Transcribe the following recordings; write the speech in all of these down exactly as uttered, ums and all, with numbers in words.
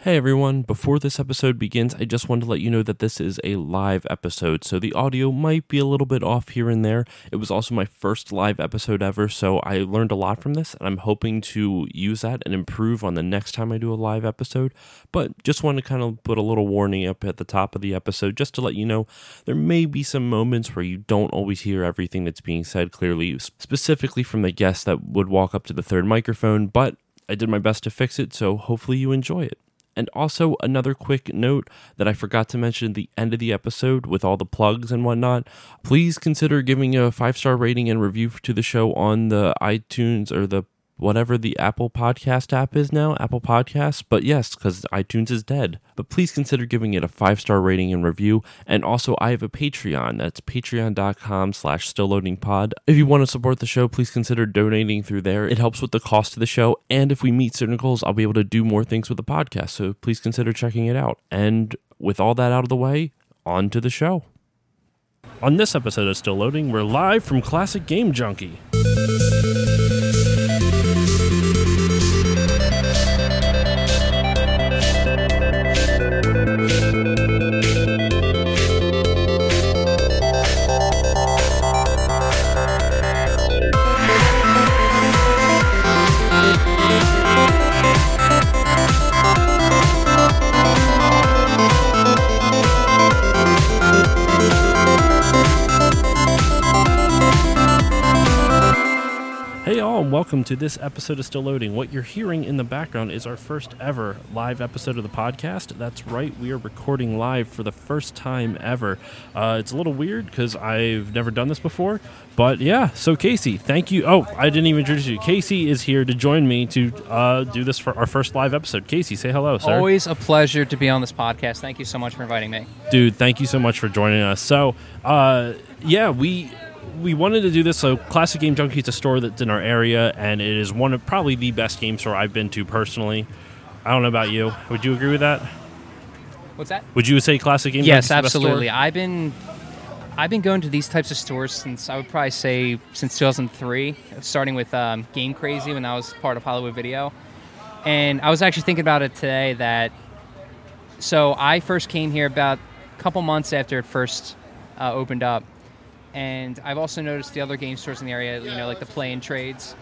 Hey everyone, before this episode begins, I just wanted to let you know that this is a live episode, so the audio might be a little bit off here and there. It was also my first live episode ever, so I learned a lot from this, and I'm hoping to use that and improve on the next time I do a live episode. But just wanted to kind of put a little warning up at the top of the episode, just to let you know there may be some moments where you don't always hear everything that's being said clearly, specifically from the guests that would walk up to the third microphone, but I did my best to fix it, so hopefully you enjoy it. And also, another quick note that I forgot to mention at the end of the episode with all the plugs and whatnot, please consider giving a five-star rating and review to the show on the iTunes or the whatever the Apple Podcast app is now, Apple Podcasts. But yes, because iTunes is dead. But please consider giving it a five-star rating and review. And also, I have a Patreon. That's patreon.com slash stillloadingpod. If you want to support the show, please consider donating through there. It helps with the cost of the show. And if we meet certain goals, I'll be able to do more things with the podcast. So please consider checking it out. And with all that out of the way, on to the show. On this episode of Still Loading, we're live from Classic Game Junkie. Welcome to this episode of Still Loading. What you're hearing in the background is our first ever live episode of the podcast. That's right, we are recording live for the first time ever. Uh, it's a little weird because I've never done this before, but yeah, so Casey, thank you. Oh, I didn't even introduce you. Casey is here to join me to uh, do this for our first live episode. Casey, say hello, sir. Always a pleasure to be on this podcast. Thank you so much for inviting me. Dude, thank you so much for joining us. So, uh, yeah, we... We wanted to do this, so Classic Game Junkie is a store that's in our area, and it is one of probably the best game store I've been to personally. I don't know about you. Would you agree with that? What's that? Would you say Classic Game Junkie yes, is the best store? Yes, absolutely. I've been I've been going to these types of stores since, I would probably say, since two thousand three, starting with um, Game Crazy when I was part of Hollywood Video. And I was actually thinking about it today that, so I first came here about a couple months after it first uh, opened up. And I've also noticed the other game stores in the area, you know, like the Play and Trades,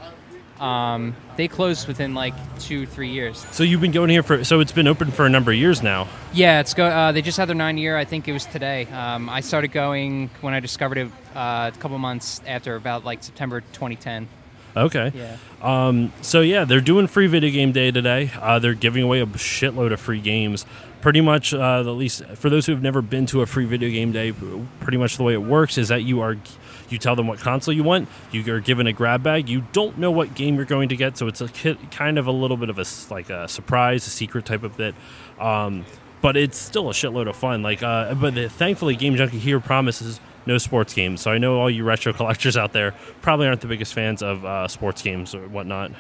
um, they closed within like two, three years. So you've been going here for, so it's been open for a number of years now. Yeah, it's go. Uh, they just had their nine year. I think it was today. Um, I started going when I discovered it uh, a couple months after, about like September twenty ten. Okay. Yeah. Um, so yeah, they're doing free video game day today. Uh, they're giving away a shitload of free games. Pretty much, uh, at least for those who have never been to a free video game day, pretty much the way it works is that you are, you tell them what console you want, you are given a grab bag, you don't know what game you're going to get, so it's a kind of a little bit of a like a surprise, a secret type of bit, um, but it's still a shitload of fun. Like, uh, but the, thankfully, Game Junkie here promises no sports games. So I know all you retro collectors out there probably aren't the biggest fans of uh, sports games or whatnot.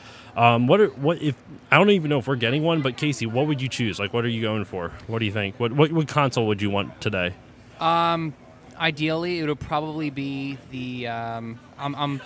Um, what are, what if I don't even know if we're getting one, but Casey, what would you choose? Like, what are you going for? What do you think? What what, what console would you want today? Um, ideally, it would probably be the. Um, I'm I'm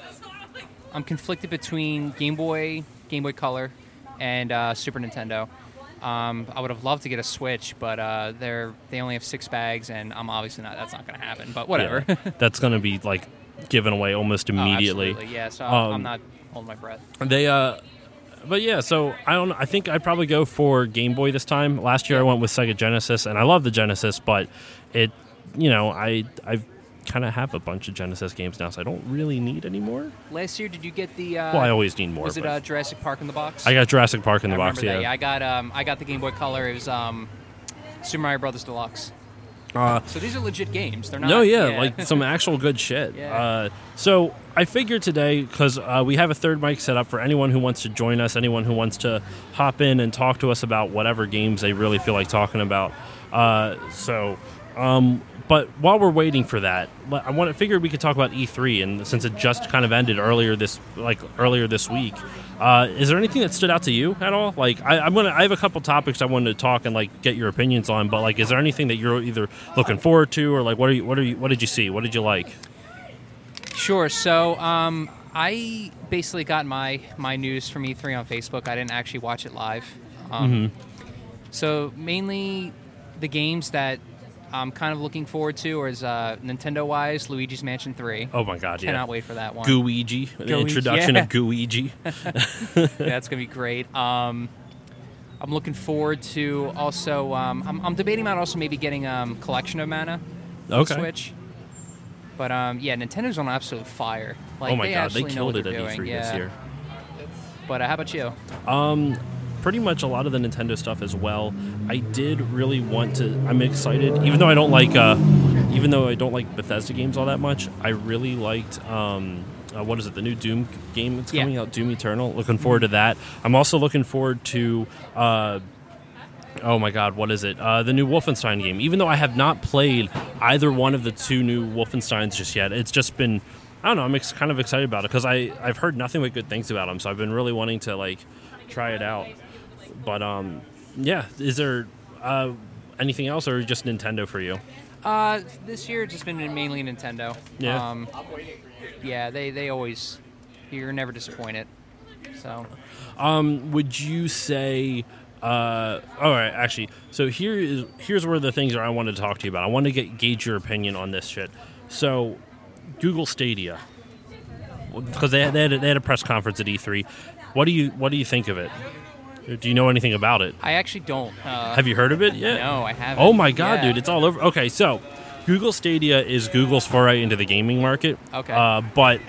I'm conflicted between Game Boy, Game Boy Color, and uh, Super Nintendo. Um, I would have loved to get a Switch, but uh, they're they only have six bags, and I'm obviously not. That's not going to happen. But whatever. Yeah, that's going to be like given away almost immediately. Oh, absolutely, yeah. So um, I'm not holding my breath. They uh. But yeah, so I don't. I think I'd probably go for Game Boy this time. Last year I went with Sega Genesis, and I love the Genesis, but it, you know, I I kind of have a bunch of Genesis games now, so I don't really need any more. Last year, did you get the? Uh, well, I always need more. Was it but uh, Jurassic Park in the box? I got Jurassic Park in the I box. Yeah. That. yeah, I got um, I got the Game Boy Color. It was um, Super Mario Brothers Deluxe. Uh, so these are legit games. They're not. No, yeah, yeah. like some actual good shit. Yeah. Uh, so I figured today, because uh, we have a third mic set up for anyone who wants to join us, anyone who wants to hop in and talk to us about whatever games they really feel like talking about. Uh, so, um, but while we're waiting for that, I want to figure we could talk about E three, and since it just kind of ended earlier this, like earlier this week, uh, is there anything that stood out to you at all? Like, I, I'm gonna, I have a couple topics I wanted to talk and like get your opinions on, but like, is there anything that you're either looking forward to, or like, what are you, what are you, what did you see, what did you like? Sure. So, um, I basically got my my news from E three on Facebook. I didn't actually watch it live. Um, mm-hmm. So mainly the games that I'm kind of looking forward to is uh, Nintendo-wise, Luigi's Mansion three. Oh my god, yeah. Cannot wait for that one. Gooigi, the Gooigi, introduction yeah. of Gooigi. Yeah, that's going to be great. Um, I'm looking forward to also, um, I'm, I'm debating about also maybe getting um, Collection of Mana on Okay. Switch. But um, yeah, Nintendo's on absolute fire. Like, Oh my they god, they absolutely know what killed it they're at E three doing. this Yeah. year. But uh, how about you? Um, pretty much a lot of the Nintendo stuff as well. I did really want to. I'm excited, even though I don't like, uh, even though I don't like Bethesda games all that much. I really liked. Um, uh, what is it? The new Doom game that's Yeah. coming out, Doom Eternal. Looking forward to that. I'm also looking forward to. Uh, Oh my god, what is it? Uh, the new Wolfenstein game. Even though I have not played either one of the two new Wolfensteins just yet, it's just been, I don't know, I'm ex- kind of excited about it because I've heard nothing but good things about them, so I've been really wanting to, like, try it out. But, um, yeah, is there uh, anything else or just Nintendo for you? Uh, this year it's just been mainly Nintendo. Yeah. Um, yeah, they, they always, you're never disappointed. So, Um, would you say... Uh, all right, actually, so here is here's where the things are I wanted to talk to you about. I want to get gauge your opinion on this shit. So, Google Stadia, because they had, they had a, they had a press conference at E three. What do you what do you think of it? Do you know anything about it? I actually don't. Uh, Have you heard of it yet? No, I haven't. Oh my god, Yeah. dude, it's all over. Okay, so Google Stadia is Google's foray into the gaming market. Okay. Uh, but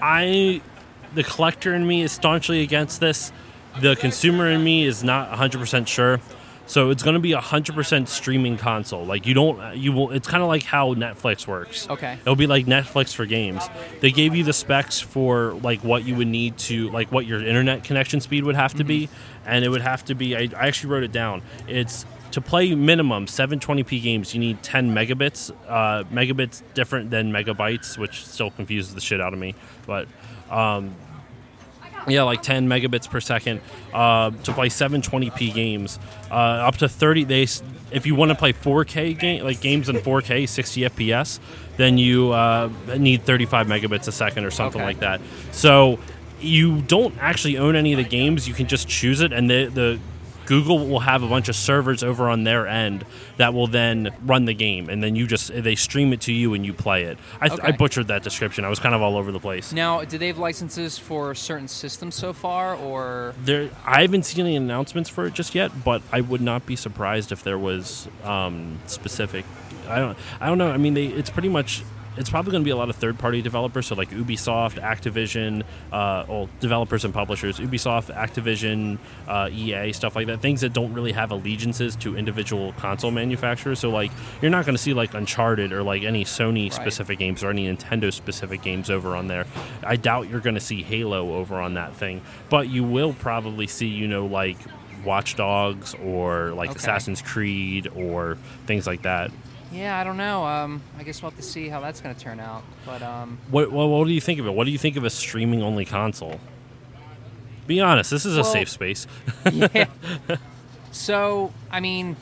I, the collector in me is staunchly against this. The consumer in me is not one hundred percent sure. So it's going to be a one hundred percent streaming console. Like you don't, you will. It's kind of like how Netflix works. Okay. It'll be like Netflix for games. They gave you the specs for like what you would need to, like what your internet connection speed would have to be, and it would have to be. I, I actually wrote it down. It's to play minimum seven twenty p games. You need ten megabits. Uh, megabits different than megabytes, which still confuses the shit out of me. But um, yeah, like ten megabits per second uh, to play seven twenty p games. Uh, up to thirty. They, if you want to play four K game, like games in four K, sixty F P S, then you uh, need thirty-five megabits a second or something Okay. like that. So you don't actually own any of the games. You can just choose it, and the the Google will have a bunch of servers over on their end that will then run the game, and then you just they stream it to you and you play it. I, Okay. I butchered that description. I was kind of all over the place. Now, do they have licenses for certain systems so far, or There, I haven't seen any announcements for it just yet, but I would not be surprised if there was um, specific. I don't. I don't know. I mean, they. It's pretty much. It's probably going to be a lot of third-party developers, so like Ubisoft, Activision, uh, well, developers and publishers, Ubisoft, Activision, uh, E A, stuff like that. Things that don't really have allegiances to individual console manufacturers. So like, you're not going to see like Uncharted or like any Sony-specific games or any Nintendo-specific games over on there. I doubt you're going to see Halo over on that thing, but you will probably see, you know, like Watch Dogs or like Okay. Assassin's Creed or things like that. yeah, I don't know. Um, I guess we'll have to see how that's going to turn out. But um, What, what what do you think of it? What do you think of a streaming only console? Be honest, this is a Well- safe space. yeah. So, I mean,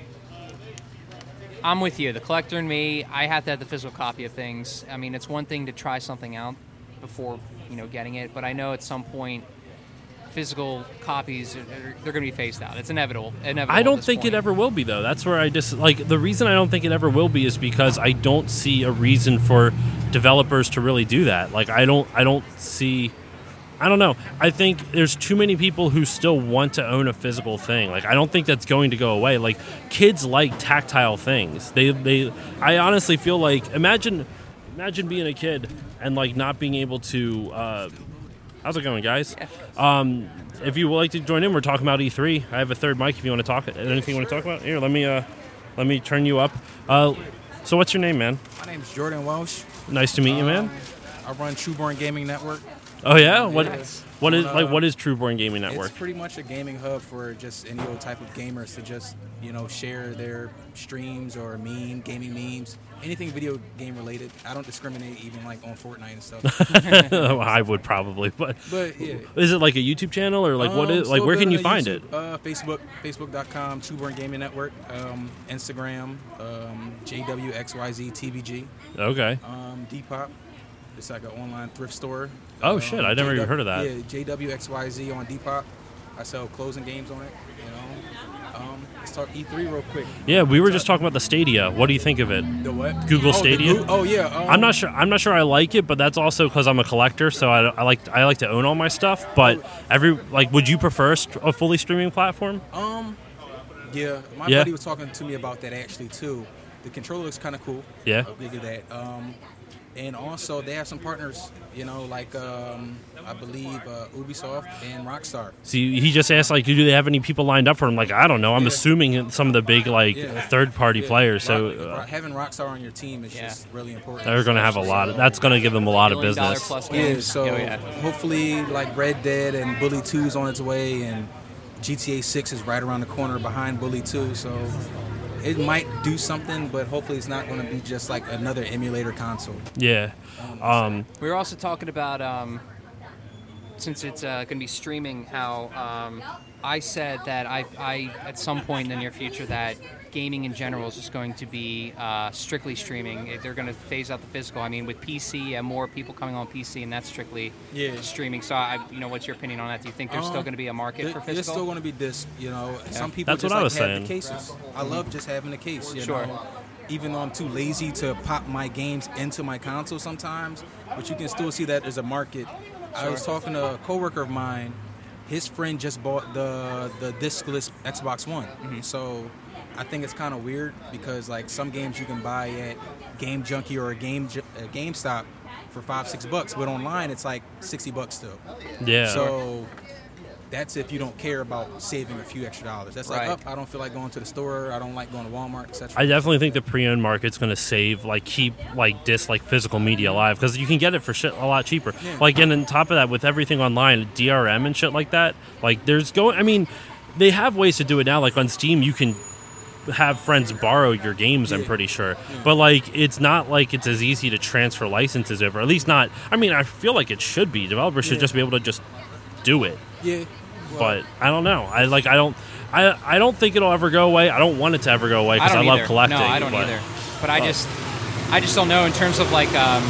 I'm with you. The collector in me, I have to have the physical copy of things. I mean, it's one thing to try something out before, you know, getting it, but I know at some point physical copies, are- are- they're going to be phased out. It's inevitable. inevitable I at don't this think point. it ever will be though. That's where I just like the reason I don't think it ever will be is because I don't see a reason for developers to really do that. Like I don't I don't see I don't know. I think there's too many people who still want to own a physical thing. Like I don't think that's going to go away. Like kids like tactile things. They they I honestly feel like imagine imagine being a kid and like not being able to uh how's it going, guys? Um, if you would like to join in, we're talking about E three. I have a third mic if you want to talk. Anything you want to talk about? Here, let me uh, let me turn you up. Uh, so what's your name, man? My name's Jordan Welsh. Nice to meet you, man. Um, I run Trueborn Gaming Network. Oh yeah, what Yes. what is Uh, like what is Trueborn Gaming Network? It's pretty much a gaming hub for just any old type of gamers to just, you know, share their streams or meme, gaming memes, anything video game related. I don't discriminate even like on Fortnite and stuff. I would probably, but But yeah. is it like a YouTube channel or like what Um, is like still where can building you a find YouTube, it? Uh, Facebook, Facebook.com, Trueborn Gaming Network, um, Instagram, um, J W X Y Z T V G, Okay. um, Depop. It's like an online thrift store. Oh, shit, I never even heard of that. Yeah, J W X Y Z on Depop. I sell closing games on it. You know, um, let's talk E three real quick. Yeah, we were just talking about the Stadia. What do you think of it? The what? Google oh, Stadia? Goo- oh yeah. Um, I'm not sure. I'm not sure I like it, but that's also because I'm a collector, so I, I like I like to own all my stuff. But every like, would you prefer a, st- a fully streaming platform? Um, yeah. My Yeah. buddy was talking to me about that actually too. The controller looks kind of cool. Yeah. I'll give you that. Um, and also they have some partners, you know, like um, I believe uh, Ubisoft and Rockstar. See, he just asked like, do they have any people lined up for him? Like, I don't know. I'm Yeah. assuming some of the big like Yeah. third party Yeah. players. So Rock- uh, Rock- having Rockstar on your team is Yeah. just really important. they're going to have a lot. Of, that's going to give them a lot of Billion dollar business. plus Yeah, games. so Oh, yeah. hopefully, like Red Dead and Bully two is on its way, and G T A six is right around the corner behind Bully two. So it might do something, but hopefully it's not going to be just like another emulator console. Yeah. Um, We were also talking about, um, since it's uh, going to be streaming, how um, I said that I, I, at some point in the near future, that gaming in general is just going to be uh, strictly streaming. If they're going to phase out the physical. I mean, with P C and more people coming on P C, and that's strictly Yeah. streaming. So, I, you know, what's your opinion on that? Do you think there's still Um, going to be a market There- for There's physical? still going to be disc, you know. Some people That's just what I like was have saying. the cases. I love just having the case, you Sure. know. Even though I'm too lazy to pop my games into my console sometimes, but you can still see that there's a market. I was talking to a coworker of mine. His friend just bought the the discless Xbox One, so I think it's kind of weird because like some games you can buy at Game Junkie or a Game Ju- a GameStop for five six bucks, but online it's like sixty bucks still. yeah. So that's if you don't care about saving a few extra dollars. That's Right. like, oh, I don't feel like going to the store. I don't like going to Walmart, et cetera. I definitely think the pre-owned market's going to save, like, keep like disc, like physical media alive because you can get it for shit a lot cheaper. Yeah. Like, and on top of that, with everything online, D R M and shit like that, like, there's going. I mean, they have ways to do it now. Like on Steam, you can have friends borrow your games. I'm Yeah. pretty sure, but like, it's not like it's as easy to transfer licenses over. At least not. I mean, I feel like it should be. Developers should Yeah. just be able to just do it. yeah. Well, But I don't know. I like. I don't. I, I don't think it'll ever go away. I don't want it to ever go away because I, don't love either. collecting. No, I don't but- either. But I just, I just don't know in terms of like um,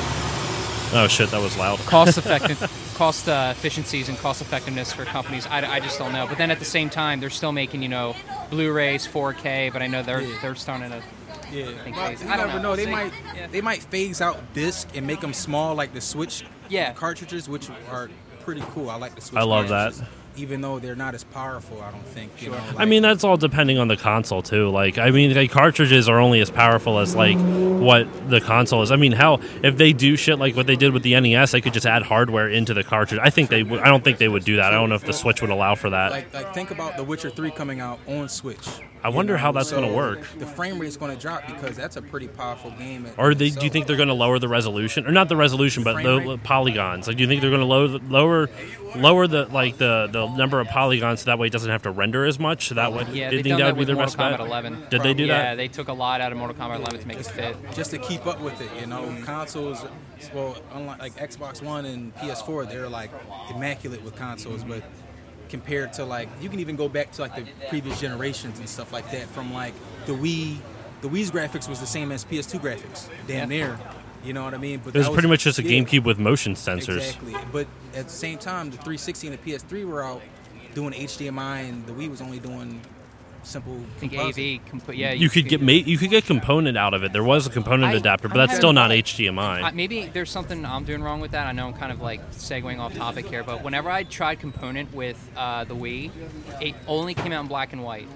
Oh shit, that was loud. cost effective, cost uh, efficiencies and cost effectiveness for companies. I, I just don't know. But then at the same time, they're still making you know Blu-rays, four K. But I know they're Yeah. they're starting to. Yeah, think well, phase- you I don't never know. know. They See, might yeah. they might phase out disc and make them small, like the Switch Yeah. cartridges, which are pretty cool. I like the Switch. I love cartridges, that. even though they're not as powerful. I don't think. You know, I like- mean, that's all depending on the console too. Like, I mean, like cartridges are only as powerful as like what the console is. I mean, hell, if they do shit like what they did with the N E S, they could just add hardware into the cartridge. I think they. would I don't think they would do that. I don't know if the Switch would allow for that. like like think about The Witcher three coming out on Switch. I you wonder know? how that's So gonna work. The frame rate's going to drop because that's a pretty powerful game. in Or they, do you itself. think they're going to lower the resolution, or not the resolution, but Frame the rate? polygons? Like, do you think they're going to lower, lower, lower the like the, the number of polygons so that way it doesn't have to render as much? So that way, Yeah, do you they've think done that that would be with their Mortal best bet? Kombat eleven. Did they do yeah, that? they took a lot out of Mortal Kombat eleven to make it fit. just to keep up with it, you know, consoles. Well, unlike like Xbox One and P S four, they're like immaculate with consoles, but compared to like you can even go back to like the previous generations and stuff like that. From like the Wii, the Wii's graphics was the same as P S two graphics, damn Yeah. near. You know what I mean? But It was that pretty much just a yeah, GameCube with motion sensors. Exactly. But at the same time, the three sixty and the P S three were out doing H D M I, and the Wii was only doing simple. I think composite. A V. Comp- yeah, You could get ma- you could get component out of it. There was a component I- adapter, but I that's still not haven't- H D M I. I, maybe there's something I'm doing wrong with that. I know I'm kind of like segueing off topic here, but whenever I tried component with uh, the Wii, it only came out in black and white.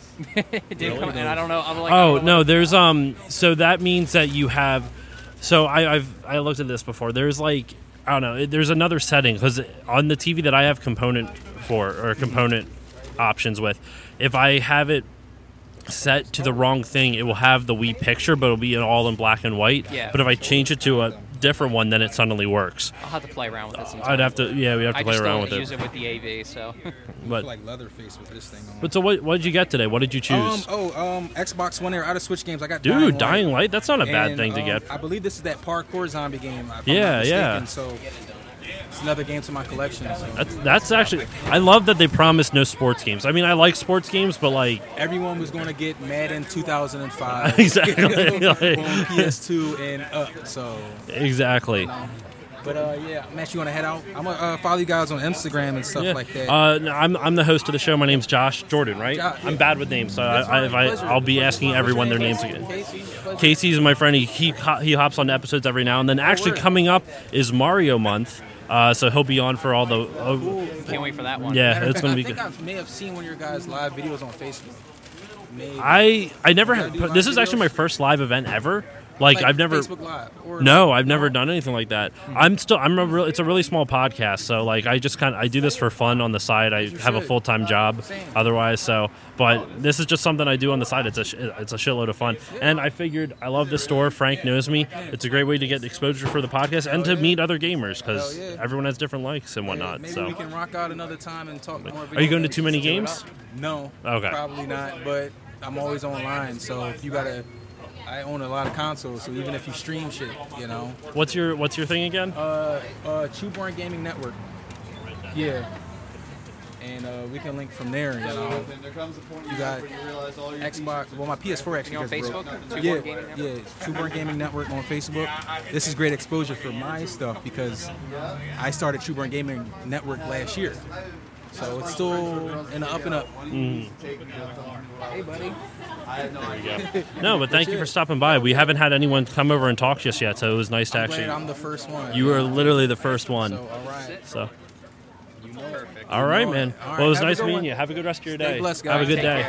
It didn't come, and I don't know. I'm like, I Oh don't know no, what- there's um. So that means that you have. So I, I've I looked at this before. There's like I don't know. it- There's another setting because on the T V that I have component for or component options with, if I have it set to the wrong thing, it will have the Wii picture, but it'll be all in black and white. Yeah. But if I change it to a different one, then it suddenly works. I'll have to play around with it sometime. I'd have to. Yeah, we have to I play just around don't with use it. it with the A V, so. I But feel like Leatherface with this thing on. but so what? What did you get today? What did you Um, choose? oh, um, Xbox One. They're out of Switch games. I got Dude, Dying Light. Dying Light. That's not a bad And, thing to um, get. I believe this is that parkour zombie game. If I'm Yeah, not yeah. mistaken. So it's another game to my collection. So. That's that's actually. I love that they promised no sports games. I mean, I like sports games, but like Everyone was going to get Madden two thousand five Exactly. on P S two and up. So exactly. But uh, yeah, Matt, you want to head out? I'm gonna uh, follow you guys on Instagram and stuff Yeah. like that. Uh, no, I'm I'm the host of the show. My name's Josh Jordan, right? Josh, yeah. I'm bad with names, so I, I, if I I'll be asking everyone their names again. Casey, pleasure. Casey's my friend. He he, ho- he hops on episodes every now and then. Actually, word. coming up is Mario Month, uh, so he'll be on for all the. Uh, Can't wait for that one. yeah, Matter of it's fact, gonna I be think good. I may have seen one of your guys' live videos on Facebook. Maybe. I I never You had. gotta do This live is actually my videos? first live event ever. Like, Like I've never. Facebook Live, or No, I've never done anything like that. I'm still. I'm a real. It's a really small podcast, so like I just kind of I do this for fun on the side. I have a should. full time job Same. otherwise. So, but this is just something I do on the side. It's a sh- it's a shitload of fun, and I figured I love this store. Frank knows me. It's a great way to get exposure for the podcast and to yeah. meet other gamers because Hell yeah. everyone has different likes and Yeah, whatnot. maybe So, we can rock out another time and talk more. are you going to video too many games. games? No. Okay. Probably not, but I'm always online. So if you gotta, I own a lot of consoles. So even if you stream shit, you know, What's your What's your thing again? uh, uh, Chewborn Gaming Network. Yeah. And uh, we can link from there. You know, you got Xbox. Well, my P S four actually You on just broke. Facebook? Chewborn Yeah, Gaming Network? yeah. Chewborn Gaming Network on Facebook. This is great exposure for my stuff because I started Chewborn Gaming Network last year. So it's still in the up and up. Mm. Hey, buddy. No, but thank you for stopping by. We haven't had anyone come over and talk just yet, so it was nice to I'm actually. glad I'm the first one. You were literally the first one. So, all right. So. All right, man. All right, Well, it was have a nice good meeting one. you. Have a good rest of your Stay day. blessed, Have a guys. good Take day.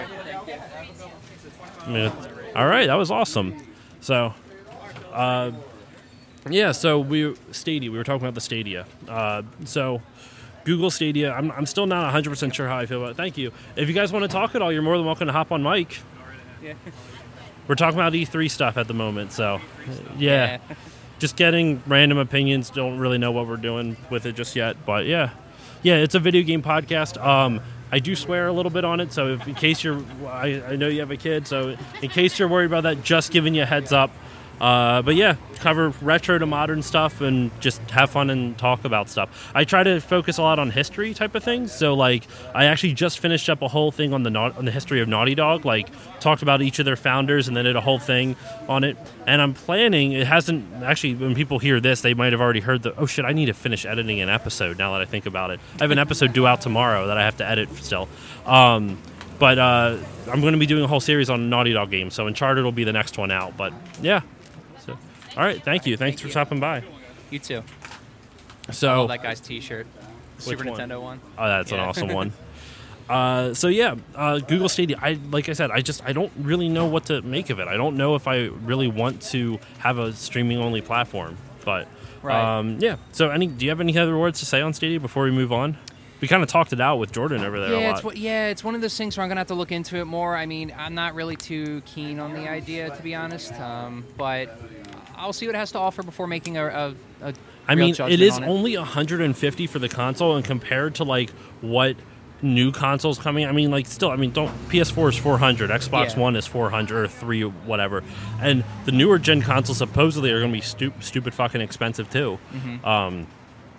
Yeah. All right, that was awesome. So, uh, yeah. So we Stadia. We were talking about the Stadia. Uh, so. Google Stadia. I'm, I'm still not one hundred percent sure how I feel about it. Thank you. If you guys want to talk at all, you're more than welcome to hop on mic. Yeah. We're talking about E three stuff at the moment, so yeah. Yeah. Just getting random opinions. Don't really know what we're doing with it just yet, but yeah. Yeah, it's a video game podcast. Um, I do swear a little bit on it, so if, in case you're, I, I know you have a kid, so in case you're worried about that, just giving you a heads up. Uh, but yeah, cover retro to modern stuff and just have fun and talk about stuff. I try to focus a lot on history type of things. So like, I actually just finished up a whole thing on the on the history of Naughty Dog. Like, talked about each of their founders and then did a whole thing on it. And I'm planning. It hasn't actually. When people hear this, they might have already heard the. Oh shit! I need to finish editing an episode. Now that I think about it, I have an episode due out tomorrow that I have to edit still. Um, but uh, I'm going to be doing a whole series on Naughty Dog games. So Uncharted will be the next one out. But yeah. All right, thank you. Thanks Thank for you. stopping by. You too. So, Oh, that guy's T-shirt. Super one? Nintendo one. oh, that's an Yeah. awesome one. Uh, so yeah, uh, Google Stadia. I like I said, I just I don't really know what to make of it. I don't know if I really want to have a streaming only platform. But Right. um, yeah. So any, do you have any other words to say on Stadia before we move on? We kind of talked it out with Jordan over there a Yeah, lot. it's what, yeah, it's one of those things where I'm gonna have to look into it more. I mean, I'm not really too keen on the idea, to be honest. Um, but I'll see what it has to offer before making a. a, a I real mean, it judgment is on it. only one hundred fifty for the console, and compared to like what new consoles coming, I mean, like still, I mean, don't P S four is four hundred, Xbox Yeah. One is four hundred or three, whatever, and the newer gen consoles supposedly are going to be stu- stupid fucking expensive too. Mm-hmm. Um,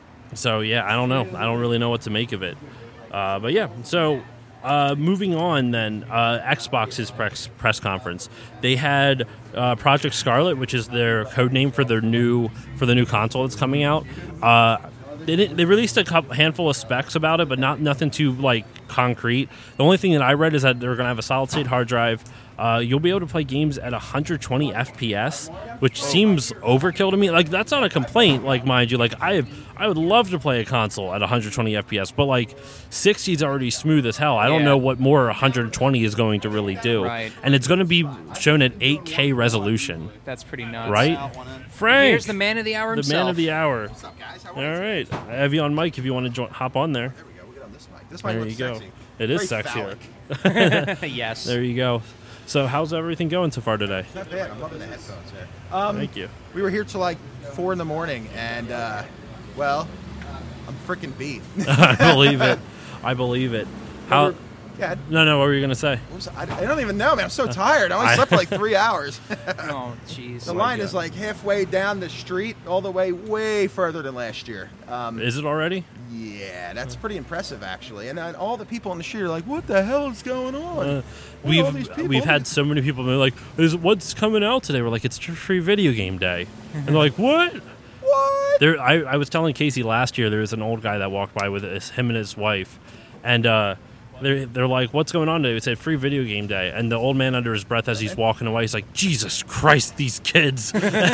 so yeah, I don't know. I don't really know what to make of it. Uh, but yeah, so. Uh, moving on, then uh, Xbox's press press conference. They had uh, Project Scarlet, which is their code name for their new for the new console that's coming out. Uh, they didn't, they released a couple, handful of specs about it, but not nothing too like concrete. The only thing that I read is that they're going to have a solid state hard drive. Uh, you'll be able to play games at one hundred twenty F P S, which seems overkill to me. Like, that's not a complaint, like, mind you. Like, I have, I would love to play a console at one hundred twenty F P S, but, like, sixty is already smooth as hell. I don't Yeah. know what more one hundred twenty is going to really do. Right. And it's going to be shown at eight K resolution, That's pretty nuts. right? Frank! Here's the man of the hour the himself. man of the hour. All right. I have you on mic if you want to jo- hop on there. There we go. We get on this mic. This mic There looks you go. sexy. It is Very sexier. phallic. Yes. There you go. So how's everything going so far today? Not bad. I'm loving the headphones here. Um, Thank you. we were here till like four in the morning, and uh, well, I'm freaking beat. I believe it. I believe it. How? Yeah, No, no. What were you gonna say? what was- I, I don't even know, man. I'm so tired. I only slept for like three hours. Oh, jeez. The line God. is like halfway down the street, all the way way further than last year. Um, Is it already? yeah, that's pretty impressive, actually. And then all the people on the street are like, "What the hell is going on?" Uh, What are all these we've people? we've had so many people be like, "Is what's coming out today?" We're like, "It's free video game day," and they're like, "What?" What? there, I, I was telling Casey last year there was an old guy that walked by with his, him and his wife, and uh, they're they're like, "What's going on today?" It said free video game day, and the old man under his breath as he's walking away, he's like, "Jesus Christ, these kids!"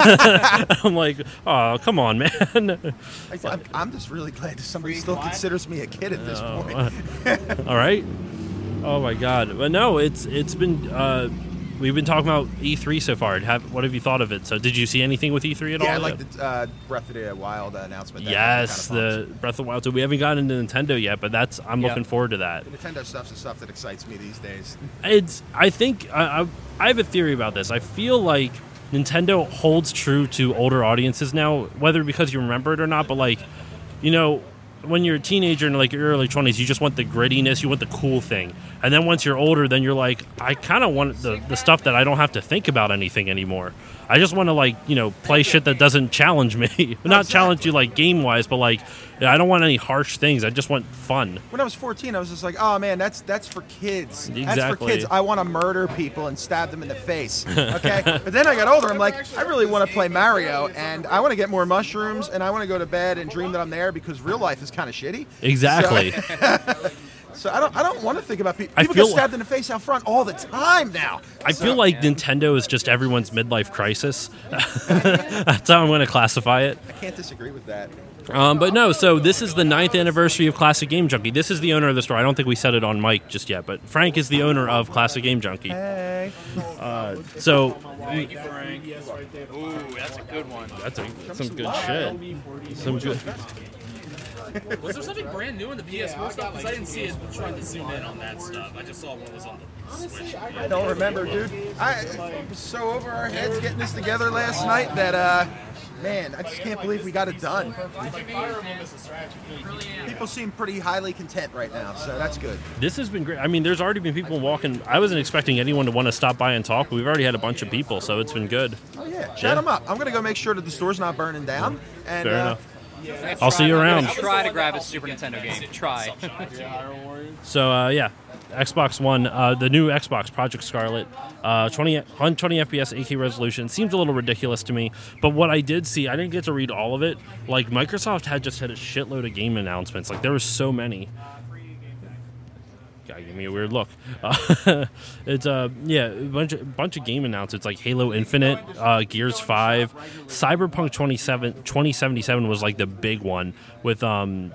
I'm like, "Oh, come on, man." I, I'm, I'm just really glad that somebody still considers me a kid at this point. All right. Oh my God. But no, it's it's been. Uh, We've been talking about E three so far. Have, what have you thought of it? So, did you see anything with E three at yeah, all? Yeah, I like the uh, Breath of the Wild announcement. That yes, kind of the Breath of the Wild. So we haven't gotten into Nintendo yet, but that's I'm Yep. looking forward to that. The Nintendo stuff's the stuff that excites me these days. It's. I think I, I, I have a theory about this. I feel like Nintendo holds true to older audiences now, whether because you remember it or not. But like, you know, when you're a teenager in like your early twenties, you just want the grittiness, you want the cool thing. And then once you're older, then you're like, I kind of want the, the stuff that I don't have to think about anything anymore. I just want to like, you know, play shit that doesn't challenge me. Not challenge you like game-wise, but like, I don't want any harsh things. I just want fun. When I was fourteen, I was just like, oh man, that's that's for kids. That's for Exactly. kids. I want to murder people and stab them in the face. Okay? But then I got older, I'm like, I really want to play Mario, and I want to get more mushrooms, and I want to go to bed and dream that I'm there because real life is kind of shitty. Exactly. So, so I don't I don't want to think about people. I People feel- get stabbed in the face out front all the time now. I feel like Nintendo is just everyone's midlife crisis. That's how I'm going to classify it. I can't disagree with that. Um, but no, so this is the ninth anniversary of Classic Game Junkie. This is the owner of the store. I don't think we said it on mic just yet, but Frank is the owner of Classic Game Junkie. Hey. Uh, so Thank you, Frank. Ooh, that's a good one. that's, a, that's some good shit. Some good. Was there something brand new in the P S four stuff? Because I didn't see it trying to zoom in on that stuff. I just saw what was on the Switch. I don't remember, dude. I was so over our heads getting this together last night that, uh, man, I just can't believe we got it done. People seem pretty highly content right now, so that's good. This has been great. I mean, there's already been people walking. I wasn't expecting anyone to want to stop by and talk, but we've already had a bunch of people, so it's been good. Oh, yeah. Shout them up. I'm going to go make sure that the store's not burning down. And, Fair uh, enough. I'll see you around. Try to grab a Super Nintendo game. Try. So uh, yeah, Xbox One, uh, the new Xbox, Project Scarlet, uh, twenty, one twenty F P S, eight K resolution. Seems a little ridiculous to me, but what I did see, I didn't get to read all of it. Like Microsoft had just had a shitload of game announcements. Like there were so many. Guy gave me a weird look. Uh, it's uh yeah, a bunch of bunch of game announcements like Halo Infinite, uh, Gears five, Cyberpunk twenty-seven, twenty seventy-seven was like the big one with um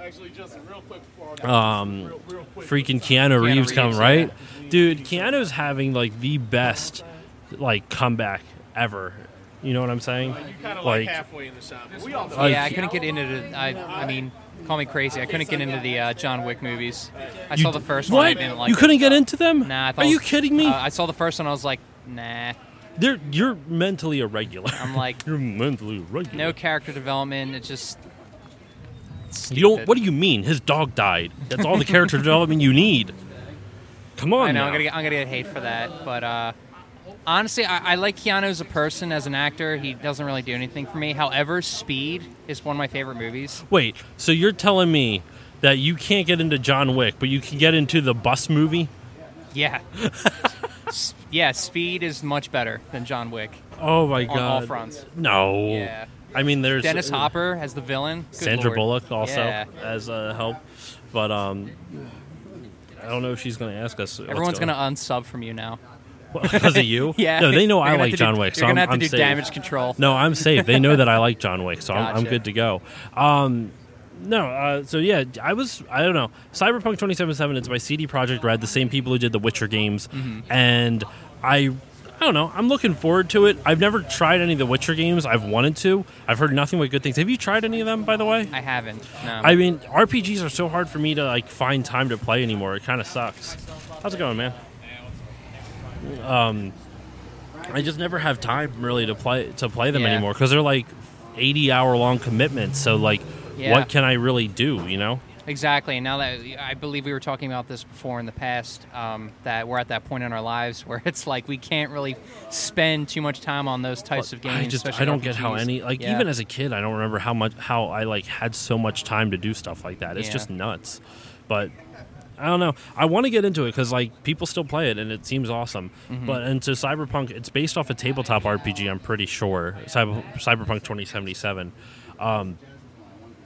um freaking Keanu Reeves Reeves, coming, yeah. right? Dude, Keanu's having like the best like comeback ever. You know what I'm saying? Like halfway in the shop. We all like, Yeah, I couldn't get into the. I, I mean, call me crazy. I couldn't get into the uh, John Wick movies. I you saw the d- first what? one. I didn't like you it. couldn't get into them? Nah, I thought Are it you was- kidding me? Uh, I saw the first one. I was like, nah. They're, you're mentally irregular. I'm like, you're mentally irregular. no character development. It just. You don't. stupid. What do you mean? His dog died. That's all the character development you need. Come on I know now. I'm gonna get, I'm gonna get hate for that, but uh, honestly, I, I like Keanu as a person, as an actor. He doesn't really do anything for me. However, Speed is one of my favorite movies. Wait. So you're telling me that you can't get into John Wick, but you can get into the bus movie? Yeah, S- yeah. Speed is much better than John Wick Oh my on god. all fronts. No. Yeah. I mean, there's Dennis Hopper as the villain. Good Sandra Lord. Bullock also Yeah. as uh, help, but um, I don't know if she's going to ask us. what's Everyone's going gonna unsub from you now. because of you. Yeah. No, they know You're I gonna like have to John do, Wick, so You're I'm, gonna have to I'm do safe. damage control. No, I'm safe. They know that I like John Wick, so I'm, I'm Gotcha. good to go. Um, no, uh, so yeah, I was, I don't know. Cyberpunk twenty seventy-seven, it's by C D Projekt Red, the same people who did the Witcher games. Mm-hmm. And I, I don't know, I'm looking forward to it. I've never tried any of the Witcher games. I've wanted to. I've heard nothing but good things. Have you tried any of them, by the way? I haven't. No. I mean, R P Gs are so hard for me to like find time to play anymore. It kind of sucks. How's it going, man? Um, I just never have time really to play to play them Yeah. anymore because they're like eighty hour long commitments. So like, Yeah. what can I really do? You know? Exactly. And now that I believe we were talking about this before in the past, um, that we're at that point in our lives where it's like we can't really spend too much time on those types of games. I just especially I don't get how R P Gs. any like Yeah. even as a kid I don't remember how much how I like had so much time to do stuff like that. It's Yeah. just nuts. But I don't know. I want to get into it because like people still play it and it seems awesome. Mm-hmm. But and so Cyberpunk, it's based off a tabletop R P G. I'm pretty sure Cyber, Cyberpunk twenty seventy-seven. Um,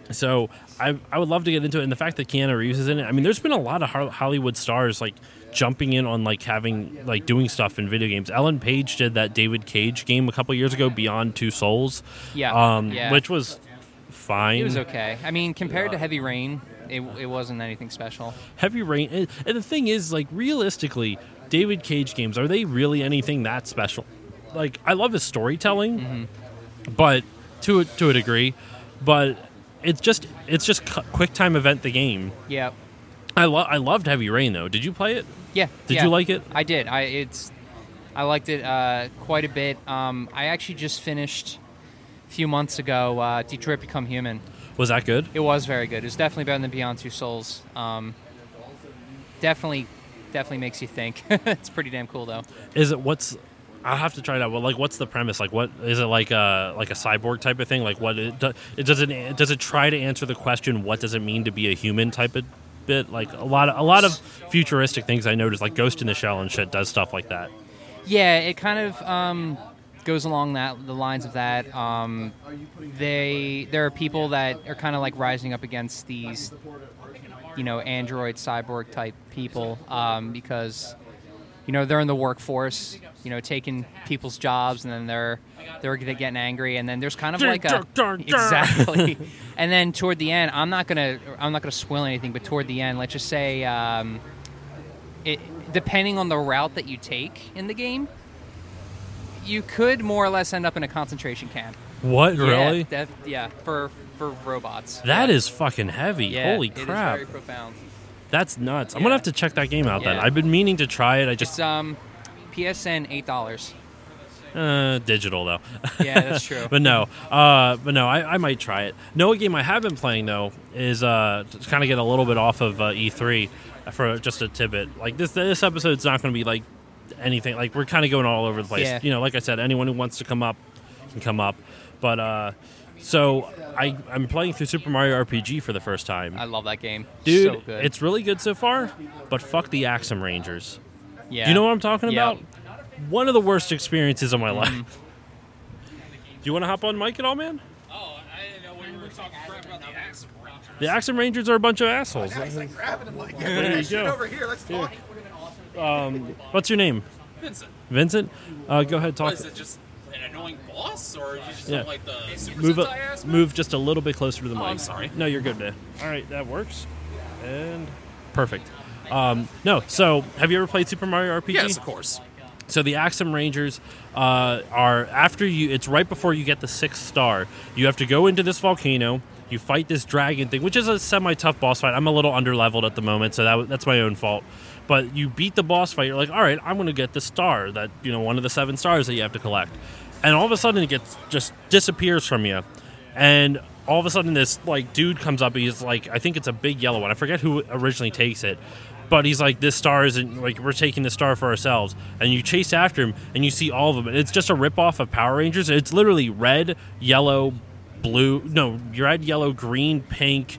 So I I would love to get into it, and the fact that Keanu Reeves is in it. I mean, there's been a lot of Ho- Hollywood stars like jumping in on like having like doing stuff in video games. Ellen Page did that David Cage game a couple years ago, Beyond Two Souls. Yeah, um, yeah. which was fine. It was okay. I mean, compared to Heavy Rain, it, it wasn't anything special. Heavy Rain, and and the thing is, like realistically, David Cage games, are they really anything that special? Like, I love his storytelling, Mm-hmm. but to a, to a degree, but it's just it's just cu- quick time event the game. Yeah. I lo- I loved Heavy Rain though. Did you play it? Yeah. Did yeah. you like it? I did. I it's I liked it uh, quite a bit. Um, I actually just finished a few months ago uh, Detroit Become Human. Was that good? It was very good. It was definitely better than Beyond Two Souls. Um, definitely, definitely makes you think. It's pretty damn cool though. Is it what's? I'll have to try it out. Well, like, what's the premise? Like, what is it like a like a cyborg type of thing? Like, what it, do- it does it does it try to answer the question? What does it mean to be a human? Type of bit. Like a lot of a lot of futuristic things I noticed, like Ghost in the Shell and shit, does stuff like that. Yeah, it kind of um, goes along that the lines of that. Um, they there are people that are kind of like rising up against these, you know, android cyborg type people um, because, you know, they're in the workforce, you know, taking people's jobs, and then they're they're getting angry, and then there's kind of like a exactly, and then toward the end, I'm not gonna I'm not gonna spoil anything, but toward the end, let's just say, um, it depending on the route that you take in the game, you could more or less end up in a concentration camp. What Yeah, really? def- yeah, for for robots. That yeah. is fucking heavy. Yeah, Holy it is crap. very profound. That's nuts. I'm Yeah. gonna have to check that game out then. Yeah. I've been meaning to try it. I just It's um, P S N eight dollars. uh, digital though. Yeah, that's true. But no, uh, but no, I, I might try it. No, a game I have been playing though is uh, to kind of get a little bit off of uh, E three for just a tidbit. Like this, this episode's not going to be like anything. Like we're kind of going all over the place. Yeah. You know, like I said, anyone who wants to come up can come up. But uh, so I I'm playing through Super Mario R P G for the first time. I love that game, Dude, So good. it's really good so far. But fuck the Axum Rangers. yeah. You know what I'm talking Yeah. about? One of the worst experiences of my life. Do you want to hop on mic at all, man? Oh, I didn't know we were talking crap about the Axum Rangers. The Axum Rangers are a bunch of assholes. He's like grabbing him like, There yeah, you shit go. over here. Let's talk. What's your name? Vincent, Vincent? Uh, go ahead, talk. what is it, just an annoying boss, or you just Yeah. don't like the Super Move Sentai up, aspect? move just a little bit closer to the mic. I'm sorry. No, you're good, man. All right, that works. And perfect. Um, no, so have you ever played Super Mario R P G? Yes, of course. So the Axum Rangers uh, are after you. It's right before you get the sixth star. You have to go into this volcano. You fight this dragon thing, which is a semi-tough boss fight. I'm a little under-leveled at the moment, so that, that's my own fault. But you beat the boss fight. You're like, all right, I'm going to get the star that you know, one of the seven stars that you have to collect. And all of a sudden, it gets just disappears from you. And all of a sudden, this like dude comes up. He's like, I think it's a big yellow one. I forget who originally takes it. But he's like, this star isn't, like, we're taking the star for ourselves. And you chase after him, and you see all of them. And it's just a ripoff of Power Rangers. It's literally red, yellow, blue, no, red, yellow, green, pink,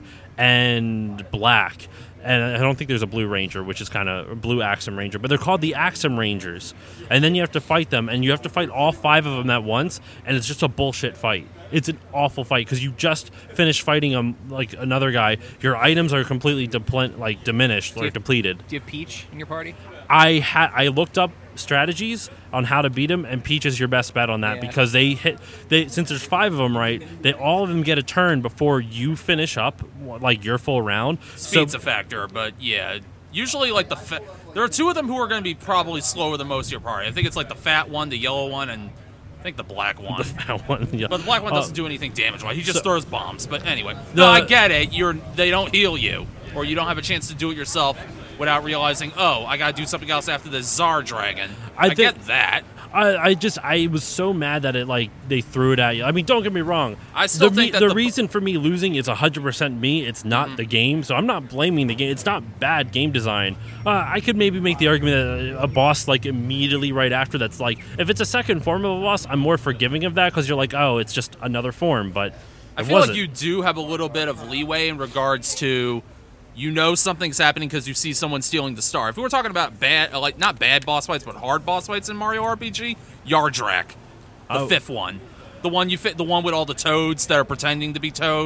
and black. And I don't think there's a Blue Ranger, which is kind of a Blue Axum Ranger. But they're called the Axum Rangers. And then you have to fight them, and you have to fight all five of them at once. And it's just a bullshit fight. It's an awful fight because you just finished fighting um like another guy. Your items are completely depl- like diminished, or you- depleted. Do you have Peach in your party? I had I looked up strategies on how to beat him, and Peach is your best bet on that Yeah. because they hit they since there's five of them, right? They all of them get a turn before you finish up like your full round. Speed's so a factor, but yeah, usually like the fa- there are two of them who are going to be probably slower than most of your party. I think it's like the fat one, the yellow one, and I think the black one. that one, yeah. But the black one Uh, doesn't do anything damage-wise. He just so- throws bombs. But anyway, The- no, I get it. You're they don't heal you, or you don't have a chance to do it yourself without realizing, oh, I got to do something else after the Tsar Dragon. I I, think- get that. I, I just I was so mad that it like they threw it at you. I mean, don't get me wrong. I still the, think that the, the- reason for me losing is one hundred percent me. It's not Mm-hmm. the game, so I'm not blaming the game. It's not bad game design. Uh, I could maybe make the argument that a boss like immediately right after that's like if it's a second form of a boss, I'm more forgiving of that because you're like, oh, it's just another form. But I it feel wasn't. like you do have a little bit of leeway in regards to, you know, something's happening because you see someone stealing the star. If we were talking about bad, uh, like not bad boss fights, but hard boss fights in Mario R P G, Yardrak, the Oh. fifth one, the one you fit, the one with all the toads that are pretending to be toads.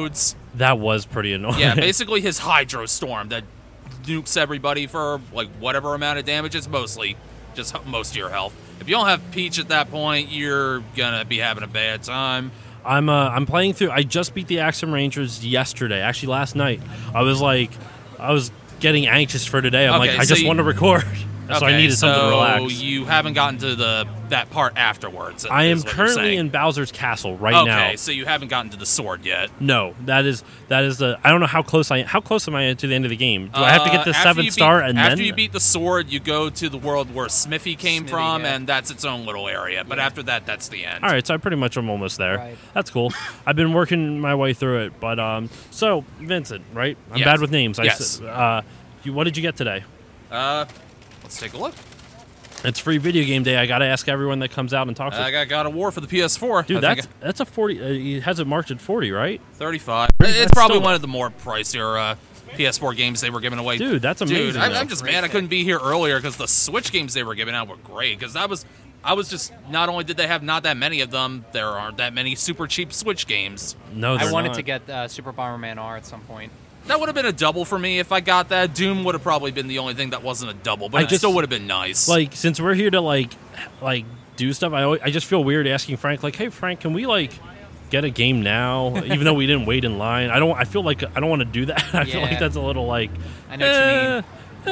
That was pretty annoying. Yeah, basically his Hydro Storm that nukes everybody for like whatever amount of damage. It's mostly just h- most of your health. If you don't have Peach at that point, you're gonna be having a bad time. I'm uh, I'm playing through. I just beat the Axum Rangers yesterday. Actually, last night. I was like, I was getting anxious for today. I'm Okay, like, I so just you- want to record. So okay, I needed so something to relax. you haven't gotten to the that part afterwards. I am is what you're currently saying. in Bowser's Castle right okay, now. so you haven't gotten to the sword yet. No, that is that is the. I don't know how close I am. How close am I to the end of the game? Do I have to get the Uh, after seventh you beat- star and after then? you beat the sword, you go to the world where Smithy came Smithy, from, yeah. and that's its own little area. But after that, that's the end. All right, so I pretty much am almost there. Right. That's cool. I've been working my way through it, but um. So Vincent, right? I'm Yes. bad with names. I Yes. s- uh, you, what did you get today? Uh, let's take a look. It's free video game day. I got to ask everyone that comes out and talks. I with got God of War for the P S four. Dude, I that's think that's a forty. Uh, he has it marked at forty, right? thirty-five. It's That's probably still- one of the more pricier uh, P S four games they were giving away. Dude, that's Dude, amazing, I'm, though. I'm just mad I couldn't be here earlier because the Switch games they were giving out were great. Because that was, I was just not only did they have not that many of them, there aren't that many super cheap Switch games. No, I they're wanted not. to get uh, Super Bomberman R at some point. That would have been a double for me if I got that. Doom would have probably been the only thing that wasn't a double, but I it just- still would have been nice. like since we're here to like like do stuff. I always, I just feel weird asking Frank like, hey Frank, can we like get a game now? Even though we didn't wait in line. I don't. I feel like I don't want to do that. I feel Yeah. like that's a little like. I know what you eh,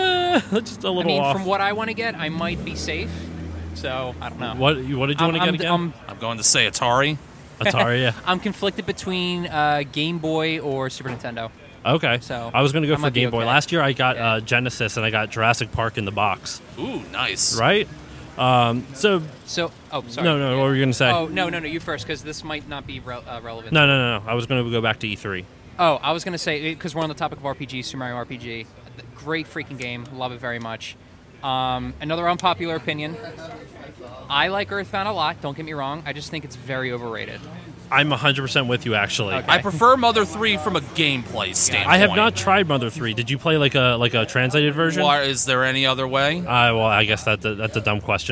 eh, just a I little mean, off. from what I want to get, I might be safe. So I don't know. What what did you I'm, want to get I'm, again? I'm, I'm going to say Atari. Atari, yeah. I'm conflicted between uh, Game Boy or Super Nintendo. Okay. So, I was going to go I for might be Game Boy. okay. Last year I got Yeah. uh, Genesis and I got Jurassic Park in the box. Ooh, nice. Right? Um, so So, oh, sorry. no, no. What were you going to say? Oh, no, no, no. You first, because this might not be re- uh, relevant. No, no, no, no. I was going to go back to E three. Oh, I was going to say, because we're on the topic of R P G, Super Mario R P G. Great freaking game. Love it very much. Um, another unpopular opinion. I like Earthbound a lot. Don't get me wrong. I just think it's very overrated. I'm one hundred percent with you, actually. Okay. I prefer Mother three from a gameplay standpoint. I have not tried Mother three. Did you play like a like a translated version? Why, is there any other way? Uh, well, I guess that's a, that's a dumb question.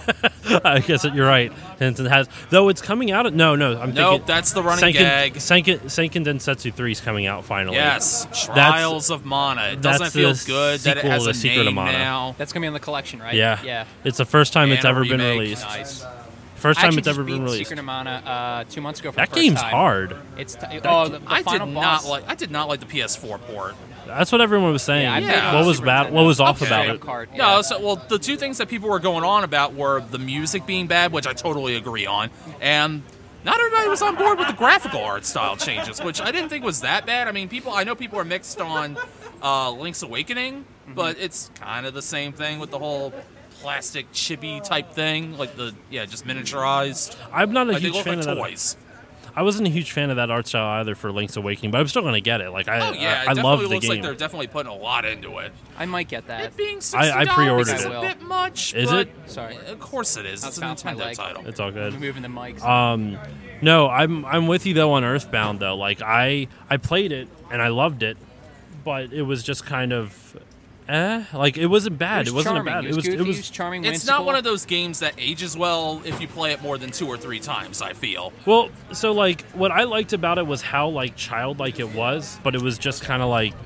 I guess that you're right. Since it has, though, it's coming out. No, no, I'm Nope, thinking. that's the running Senken, gag. Senken, Senken Densetsu three is coming out finally. Yes, Trials of Mana. It doesn't that's feel the good that it sequel has to a Secret of name Mana. now. That's going to be on the collection, right? Yeah. Yeah. It's the first time it's And a ever been remake. released. Nice. First I time actually it's ever just been beat released. Secret of Mana uh, two months ago for That the first game's time. hard. It's t- oh, the, the I did final not boss. like. I did not like the P S four port. That's what everyone was saying. Yeah, I played it on What was Super bad? Nintendo. What was off Okay. about Straight it? up card, No, yeah. so well, the two things that people were going on about were the music being bad, which I totally agree on, and not everybody was on board with the graphical art style changes, which I didn't think was that bad. I mean, people. I know people are mixed on uh, Link's Awakening, Mm-hmm. but it's kind of the same thing with the whole plastic chibi type thing, like the yeah, just miniaturized. I'm not a Like they huge look fan like of that. toys. I wasn't a huge fan of that art style either for Link's Awakening, but I'm still going to get it. Like I, Oh yeah, it I, I definitely love the looks game. like they're definitely putting a lot into it. I might get that. It being sixty I- I dollars pre-ordered is it. a bit much. Is but it? Sorry. Of course it is. I It's a bounced my Nintendo leg. title. It's all good. I'm moving the mics. Um, no, I'm I'm with you though on Earthbound though. Like I I played it and I loved it, but it was just kind of, eh. Like it wasn't bad. it It, was wasn't charming. bad. It was, goofy, it was it was charming. It's whimsical. not one of those games that ages well if you play it more than two or three times, I feel. well. So like what I liked about it was how like childlike it was, but it was just kind of like.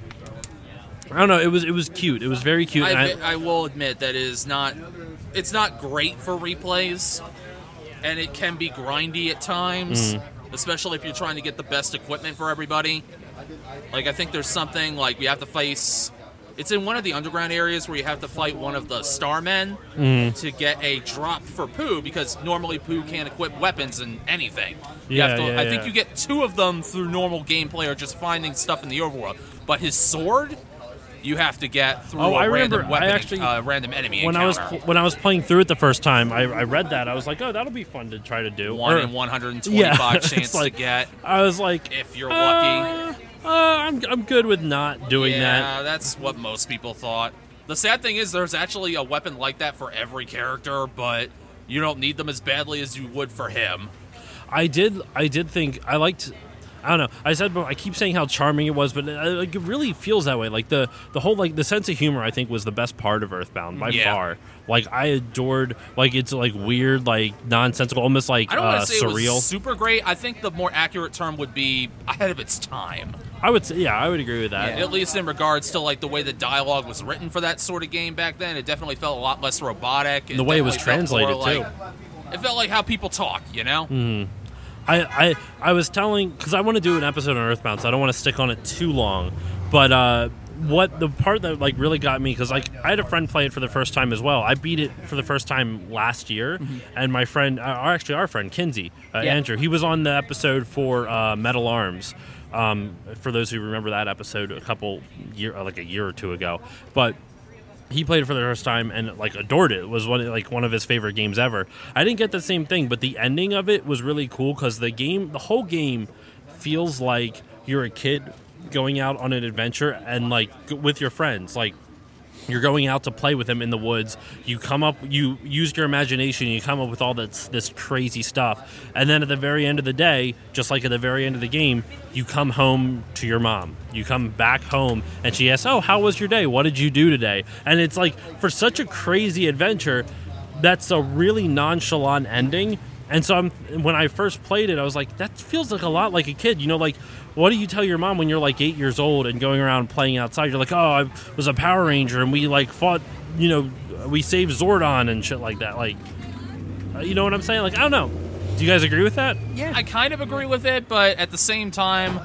I don't know. It was it was cute. It was very cute. and I, I, I will admit that it is not. It's not great for replays, and it can be grindy at times, Mm-hmm. especially if you're trying to get the best equipment for everybody. Like I think there's something like we have to face. It's in one of the underground areas where you have to fight one of the Starmen Mm-hmm. to get a drop for Pooh, because normally Pooh can't equip weapons and anything. You Yeah, have to, yeah, I think yeah. you get two of them through normal gameplay or just finding stuff in the overworld. But his sword, you have to get through Oh, a I random remember- I weapon, actually- uh, random enemy when I was encounter. pl- when I was playing through it the first time, I, I read that I was like, oh, that'll be fun to try to do. one Or- in one hundred twenty-five Yeah, it's chance like- to get I was like, if you're lucky. Uh, uh, I'm I'm good with not doing yeah, that. that's what most people thought. The sad thing is there's actually a weapon like that for every character, but you don't need them as badly as you would for him. I did I did think I liked. I don't know. I said I keep saying how charming it was, but it, like, it really feels that way. Like the the whole like the sense of humor, I think, was the best part of Earthbound by Yeah. far. Like I adored like it's like weird, like nonsensical, almost like I don't uh, want to say surreal. it was super great. I think the more accurate term would be ahead of its time. I would say, yeah, I would agree with that. Yeah. At least in regards to like the way the dialogue was written for that sort of game back then, it definitely felt a lot less robotic. The way it was translated, too. Like, it felt like how people talk, you know? Mm. I, I I was telling, because I want to do an episode on Earthbound, so I don't want to stick on it too long. But uh, what the part that like really got me, because like I had a friend play it for the first time as well. I beat it for the first time last year, mm-hmm. and my friend, uh, actually our friend Kinsey, uh, yeah. Andrew, he was on the episode for uh, Metal Arms. Um, for those who remember that episode a couple year, like a year or two ago, but. He played it for the first time and like adored it. It was one like one of his favorite games ever. I didn't get the same thing, but the ending of it was really cool because the game, the whole game, feels like you're a kid going out on an adventure and like with your friends. Like you're going out to play with them in the woods. You come up, you use your imagination. You come up with all this this crazy stuff, and then at the very end of the day, just like at the very end of the game, you come home to your mom. You come back home, and she asks, "Oh, how was your day? What did you do today?" And it's like for such a crazy adventure, that's a really nonchalant ending. And so I'm, when I first played it, I was like, that feels like a lot like a kid. You know, like, what do you tell your mom when you're like eight years old and going around playing outside? You're like, oh, I was a Power Ranger and we like fought, you know, we saved Zordon and shit like that. Like, you know what I'm saying? Like, I don't know. Do you guys agree with that? Yeah. I kind of agree with it, but at the same time,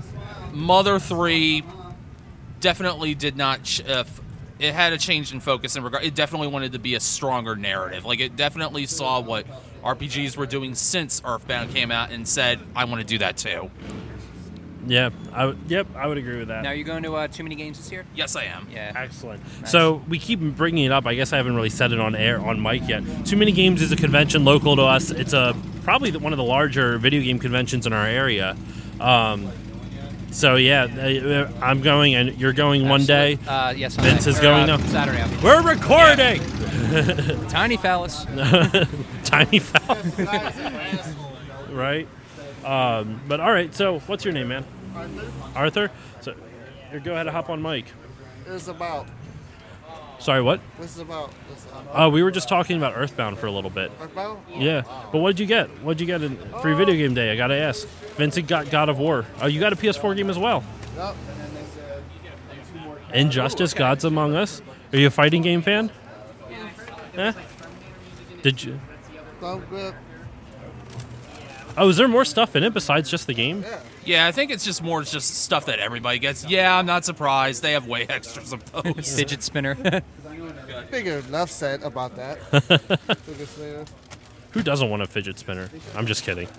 Mother three definitely did not... Ch- uh, f- it had a change in focus in regard. It definitely wanted to be a stronger narrative. Like, it definitely saw what R P Gs were doing since Earthbound came out and said, I want to do that too. Yeah, I w- yep, I would agree with that. Now, you're going to uh, Too Many Games this year? Yes, I am. Yeah. Excellent. Nice. So we keep bringing it up. I guess I haven't really said it on air, on mic yet. Too Many Games is a convention local to us. It's a probably one of the larger video game conventions in our area. Um, so, yeah, I'm going, and you're going one day. Uh, yes, Vince I'm is going uh, now. Saturday. I'll be- We're recording! Yeah. Tiny phallus. Tiny phallus. Right? Um, but, all right, so what's your name, man? Arthur. Arthur? So, here, go ahead and hop on mic. It's about. Sorry, what? What's it about? What's it about? Oh, we were just talking about Earthbound for a little bit. Earthbound? Yeah. But what did you get? What did you get in free video game day? I got to ask. Vincent got God of War. Oh, you got a P S four game as well. Yep. Injustice, Gods Among Us. Are you a fighting game fan? Eh? Did you? So good. Oh, is there more stuff in it besides just the game? Yeah. Yeah, I think it's just more just stuff that everybody gets. Yeah, I'm not surprised. They have way extras of those. Fidget spinner. Figured enough said about that. Fidget spinner. Who doesn't want a fidget spinner? I'm just kidding.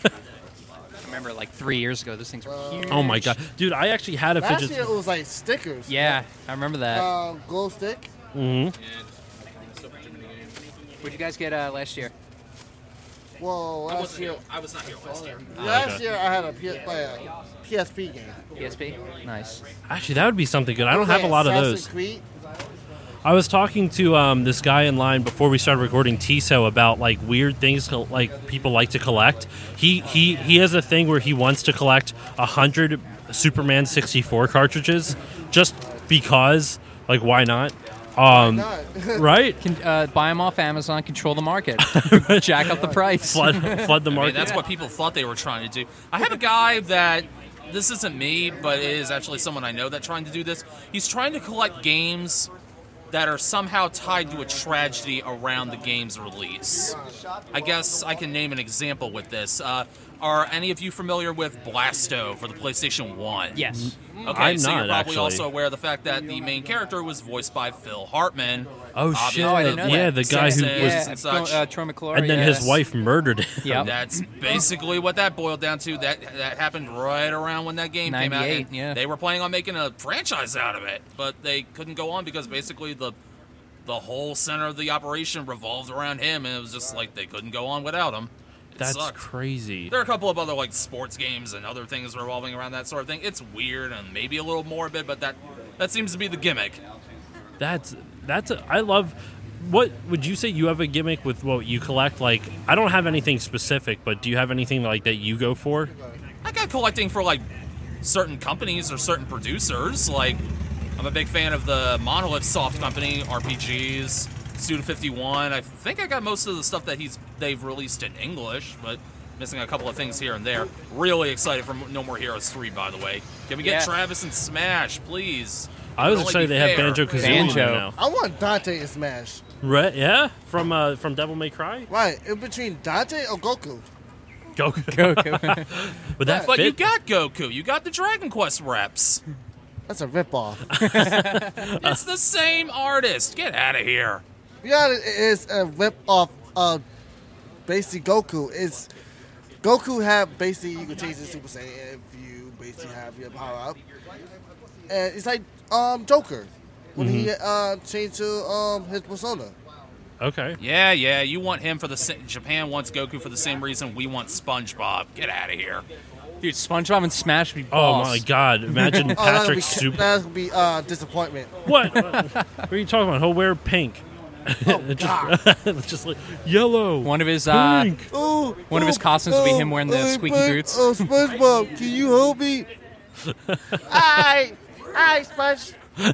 I remember like three years ago, those things were huge. Oh my god. Dude, I actually had a Last fidget year it was like stickers. Yeah, I remember that. Uh, glow stick. Mm-hmm. What'd you guys get uh, last year? Well, I last wasn't year, here. I was not here last year. last Okay. year I had a P- like a P S P game. P S P? Nice. Actually, that would be something good. I It don't was have a like lot of Assassin's those. Creed. I was talking to um, this guy in line before we started recording Tiso about like weird things co- like people like to collect. He he he has a thing where he wants to collect a hundred Superman sixty-four cartridges just because. Like, why not? Um, Not. right? Can, uh, buy them off Amazon, control the market, jack up the price. Flood flood the I mean, market. that's what people thought they were trying to do. I have a guy that, this isn't me, but it is actually someone I know that's trying to do this. He's trying to collect games that are somehow tied to a tragedy around the game's release. I guess I can name an example with this. Uh, are any of you familiar with Blasto for the PlayStation one? Yes. Okay, I'm so not, you're probably actually. also aware of the fact that the main character was voiced by Phil Hartman. Oh, Obviously, shit. Oh, I didn't know Yeah, that. the guy who Simpsons was- Yeah, and Troy, such. uh, Troy McClure. and then his yes. wife murdered him. Yep. That's basically what that boiled down to. That that happened right around when that game came out. ninety-eight, And yeah. They were planning on making a franchise out of it, but they couldn't go on because basically the the whole center of the operation revolved around him, and it was just like they couldn't go on without him. It That's sucked. crazy. There are a couple of other like sports games and other things revolving around that sort of thing. It's weird and maybe a little morbid, but that that seems to be the gimmick. That's that's a, I love. What would you say you have a gimmick with what you collect? Like, I don't have anything specific, but do you have anything like that you go for? I got collecting for like certain companies or certain producers. Like, I'm a big fan of the Monolith Soft Company, R P Gs, Suda fifty-one. I think I got most of the stuff that he's they've released in English, but missing a couple of things here and there. Really excited for No More Heroes three, by the way. Can we get Yeah. Travis in Smash, please? I was It'd only excited be they have fair. Banjo Kazooie Banjo. now. I want Dante in Smash. Right? Yeah, from uh, from Devil May Cry. Right, in between Dante or Goku. Goku. Goku. Would that But fit? you got Goku. You got the Dragon Quest reps. That's a ripoff. It's the same artist. Get out of here. Yeah, it is a ripoff of basically Goku. It's Goku have basically you can change the Super Saiyan if you basically have your power up, and it's like um Joker when he uh changed to um his persona. Okay. Yeah, yeah. You want him for the sa- Japan wants Goku for the same reason we want SpongeBob. Get out of here. Dude, SpongeBob and Smash would be Oh balls. my God! Imagine Oh, that'll be, Patrick Super. that'll be uh disappointment. What? What are you talking about? He'll wear pink. Oh just, God! just like yellow. One of his uh, pink. Oh, One of his oh, costumes will be oh, him wearing the oh, squeaky Sponge- boots. Oh, SpongeBob, can you help me? Hi, hi, Sponge.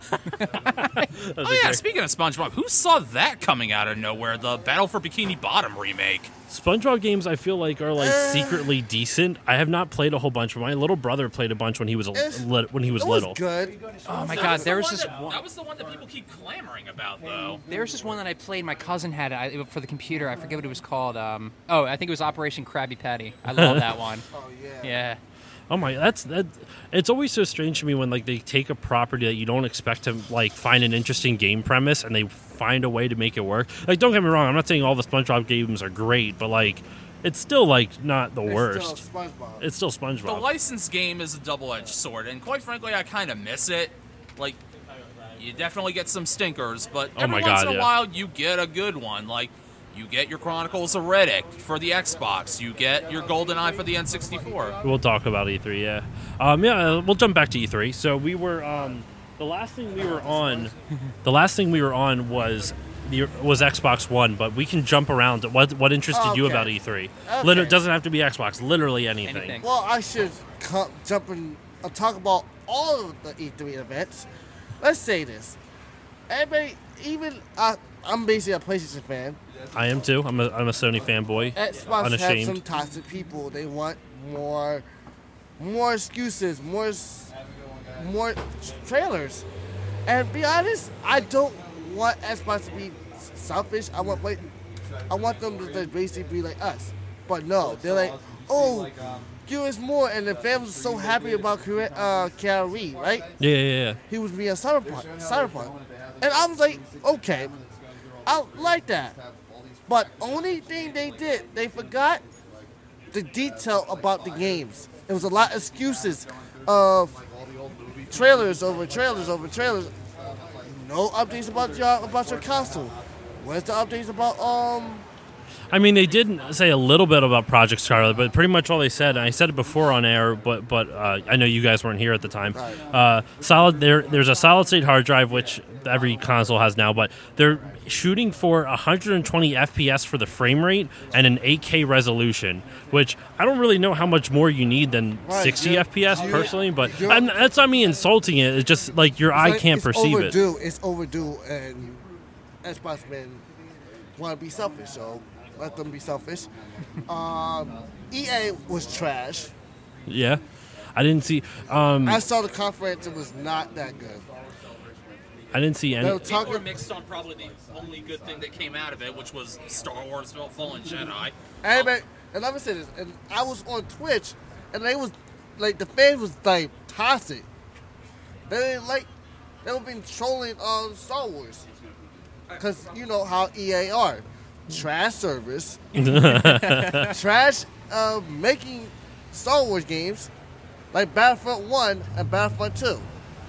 Oh yeah, speaking of SpongeBob, who saw that coming out of nowhere? The Battle for Bikini Bottom remake. SpongeBob games, I feel like, are like secretly decent. I have not played a whole bunch, but my little brother played a bunch when he was a, It's- lit- when he was It was little. good. Oh my That God, the there was one this that, one. that was the one that people keep clamoring about, though. There was this one that I played. My cousin had it I, for the computer. I forget what it was called. Um, oh, I think it was Operation Krabby Patty. I love that one. Oh yeah. Yeah. Oh my, that's that. It's always so strange to me when like they take a property that you don't expect to like find an interesting game premise and they find a way to make it work. Like, don't get me wrong, I'm not saying all the SpongeBob games are great, but like, it's still like not the It's worst. still SpongeBob. It's still The SpongeBob. licensed game is a double-edged sword, and quite frankly, I kind of miss it. Like, you definitely get some stinkers, but Oh every my once God, in a yeah. while, you get a good one. Like, you get your Chronicles of Riddick for the Xbox. You get your GoldenEye for the N sixty-four. We'll talk about E three, yeah. Um, yeah, uh, we'll jump back to E three. So we were um, the last thing we were on. The last thing we were on was the was Xbox One, but we can jump around. What what interested you Okay. about E three? Okay. Lit- it doesn't have to be Xbox. Literally anything. Anything. Well, I should co- jump in and talk about all of the E three events. Let's say this. Everybody, even uh, I'm basically a PlayStation fan. I am too. I'm a I'm a Sony fanboy. Xbox have Unashamed. some toxic people. They want more, more excuses, more, s- more trailers. And be honest, I don't want Xbox to be s- selfish. I want like, I want them to just basically be like us. But no, they're like, oh, give us more. And the fans were so happy about Kira- uh, Keanu Reeves, right? Yeah, yeah, yeah. He was being Cyberpunk, Cyberpunk. And I was like, okay, I like that. But only thing they did, they forgot the detail about the games. It was a lot of excuses of trailers over trailers over trailers. No updates about your about your console. Where's the updates about um? I mean, they did say a little bit about Project Scarlet, but pretty much all they said, and I said it before on air, but but uh, I know you guys weren't here at the time. Uh, solid there, there's a solid state hard drive, which every console has now, but they're shooting for one hundred twenty F P S for the frame rate and an eight K resolution, which I don't really know how much more you need than Right, sixty you're- F P S you're- personally, but you're- I'm, that's not me insulting it. It's just like your eye Like, can't it's perceive it. overdue. It's overdue, and Xbox men want to be selfish, so let them be selfish. um, E A was trash. Yeah, I didn't see. Um, I saw the conference; it was not that good. I didn't see They any. were People were talking. mixed on probably the only good thing that came out of it, which was Star Wars Fallen Jedi. Everybody, and let me say this, and I was on Twitch, and they was like the fans was like toxic. They didn't like they were been trolling on Star Wars, cause you know how E A are, trash service, trash uh, making Star Wars games, like Battlefront One and Battlefront Two.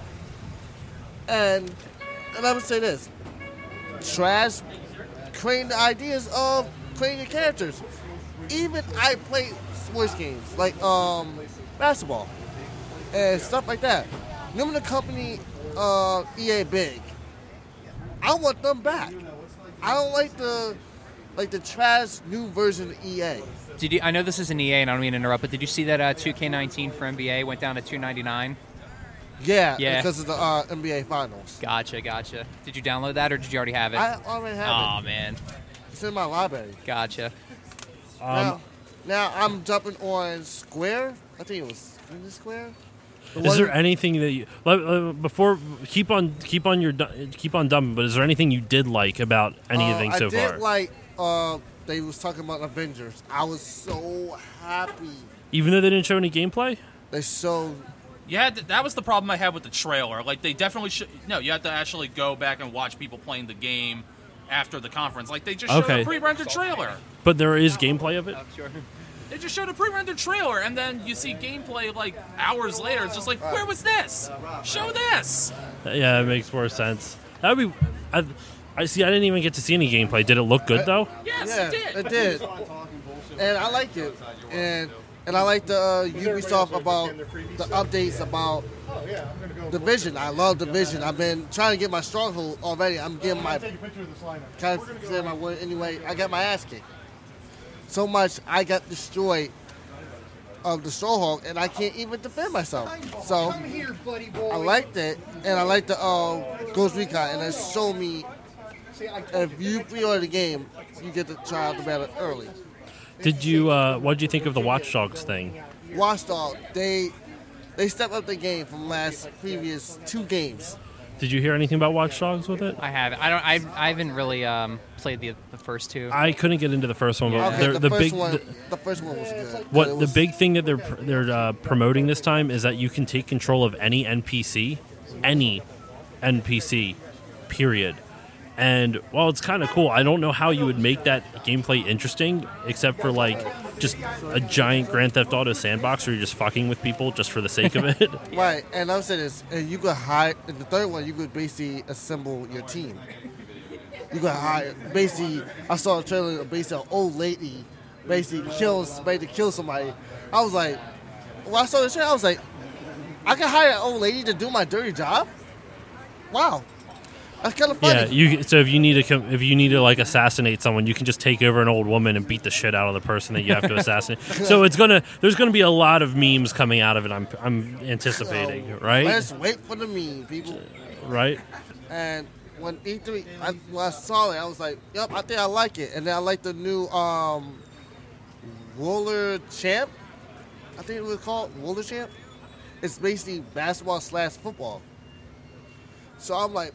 And and let me say this, trash creating the ideas of creating the characters. Even I play sports games like um, basketball and stuff like that. Remember the company uh, E A Big? I want them back. I don't like the like the trash new version of E A. Did you? I know this is an E A, and I don't mean to interrupt, but did you see that uh, two K nineteen for N B A went down to two ninety-nine? Yeah, Yeah. because of the uh, N B A Finals. Gotcha, gotcha. Did you download that, or did you already have it? I already have Oh it. man, It's in my library. gotcha. Um, Now, Now I'm jumping on Square. I think it was Ninja Square. The Is one- there anything that you let- uh, before keep on keep on your du- keep on dumbing? But is there anything you did like about anything uh, so I did far? like uh, they was talking about Avengers. I was so happy. Even though they didn't show any gameplay. They showed. You had to, that was the problem I had with the trailer. Like they definitely should. No, you have to actually go back and watch people playing the game after the conference. Like they just showed Okay. a pre-rendered trailer. But there is gameplay of it. They just showed a pre-rendered trailer, and then you see gameplay like hours later. It's just like, where was this? Show this. Yeah, it makes more sense. That would be. I, I see. I didn't even get to see any gameplay. Did it look good though? Yes, Yeah, it did. it did. And I liked it. And and I like the uh, Ubisoft about the updates about Division. I love Division. I've been trying to get my stronghold already. I'm getting my kind of say my word anyway. I got my ass kicked so much. I got destroyed of the stronghold, and I can't even defend myself. So I liked it, and I like the uh, Ghost Recon, and it showed me if you pre-order the game, you get to try out the battle early. Did you? Uh, what did you think of the Watch Dogs thing? Watchdog, they they stepped up the game from last previous two games. Did you hear anything about Watch Dogs with it? I have. I don't. I, I haven't really um, played the the first two. I couldn't get into the first one, but Okay, they're- the, the first big. one, the- the first one was good. but What it the was- big thing that they're pr- they're uh, promoting this time is that you can take control of any N P C, any N P C, period. And while it's kind of cool, I don't know how you would make that gameplay interesting, except for like just a giant Grand Theft Auto sandbox where you're just fucking with people just for the sake of it. Right, and I'm saying this, and you could hide. In the third one, you could basically assemble your team. You could hire. Basically, I saw a trailer of basically an old lady basically kills somebody to kill somebody. I was like, when I saw the trailer, I was like, I can hire an old lady to do my dirty job. Wow, that's kind of funny. Yeah, you. So if you need to, com- if you need to like assassinate someone, you can just take over an old woman and beat the shit out of the person that you have to assassinate. So it's gonna, there's gonna be a lot of memes coming out of it. I'm, I'm anticipating, So, right? Let's wait for the meme, people. Right. And when E three, I, when I saw it, I was like, "Yep, I think I like it." And then I like the new um, Roller Champ. I think it was called Roller Champ. It's basically basketball slash football. So I'm like,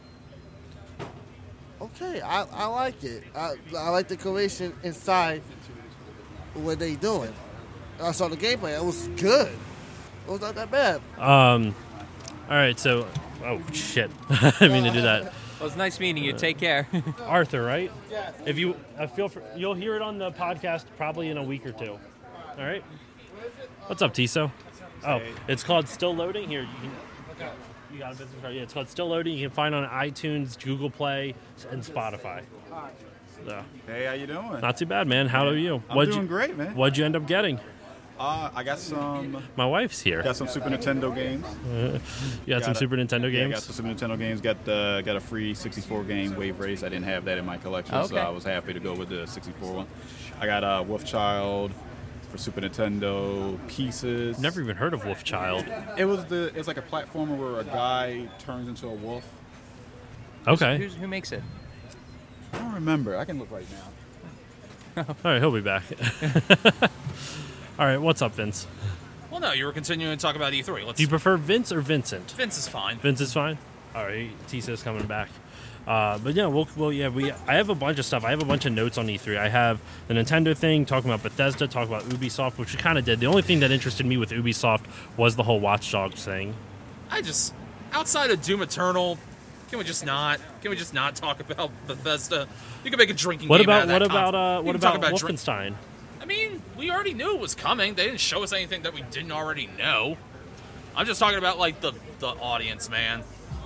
okay, I, I like it. I, I like the creation inside what they doing. I saw the gameplay. It was good. It was not that bad. Um. All right. So, oh shit! I didn't mean to do that. Well, it was nice meeting you. Take care. Arthur, right? If you I feel for, you'll hear it on the podcast probably in a week or two. All right. What's up, Tiso? Oh, it's called Still Loading. Here, you, can, you got a business card. Yeah, it's called Still Loading. You can find it on iTunes, Google Play, and Spotify. So, Hey, how you doing? not too bad, man. How are you? I'm What'd doing you, great, man. What'd you end up getting? Uh, I got some My wife's here. got some Super Nintendo games. You got some got Super Nintendo Yeah, I got games? some Super Nintendo games. Got uh, got a free sixty-four game Wave Race. I didn't have that in my collection, so Okay. I was happy to go with the sixty-four one. I got uh, Wolfchild for Super Nintendo. Pieces. Never even heard of Wolfchild. It was the it's like a platformer where a guy turns into a wolf. Okay. Who's, who makes it? I don't remember. I can look right now. All right, he'll be back. All right, what's up, Vince? Well, no, you were continuing to talk about E three. Let's. Do you prefer Vince or Vincent? Vince is fine. Vince is fine. All right, Tisa's coming back. Uh, but yeah, we'll, well, yeah, we. I have a bunch of stuff. I have a bunch of notes on E three. I have the Nintendo thing, talking about Bethesda, talking about Ubisoft, which we kind of did. The only thing that interested me with Ubisoft was the whole Watch Dogs thing. I just outside of Doom Eternal, can we just not? Can we just not talk about Bethesda? You can make a drinking What game about out of what that about console. uh, You what can talk about drink- Wolfenstein? I mean, we already knew it was coming. They didn't show us anything that we didn't already know. I'm just talking about like the the audience, man.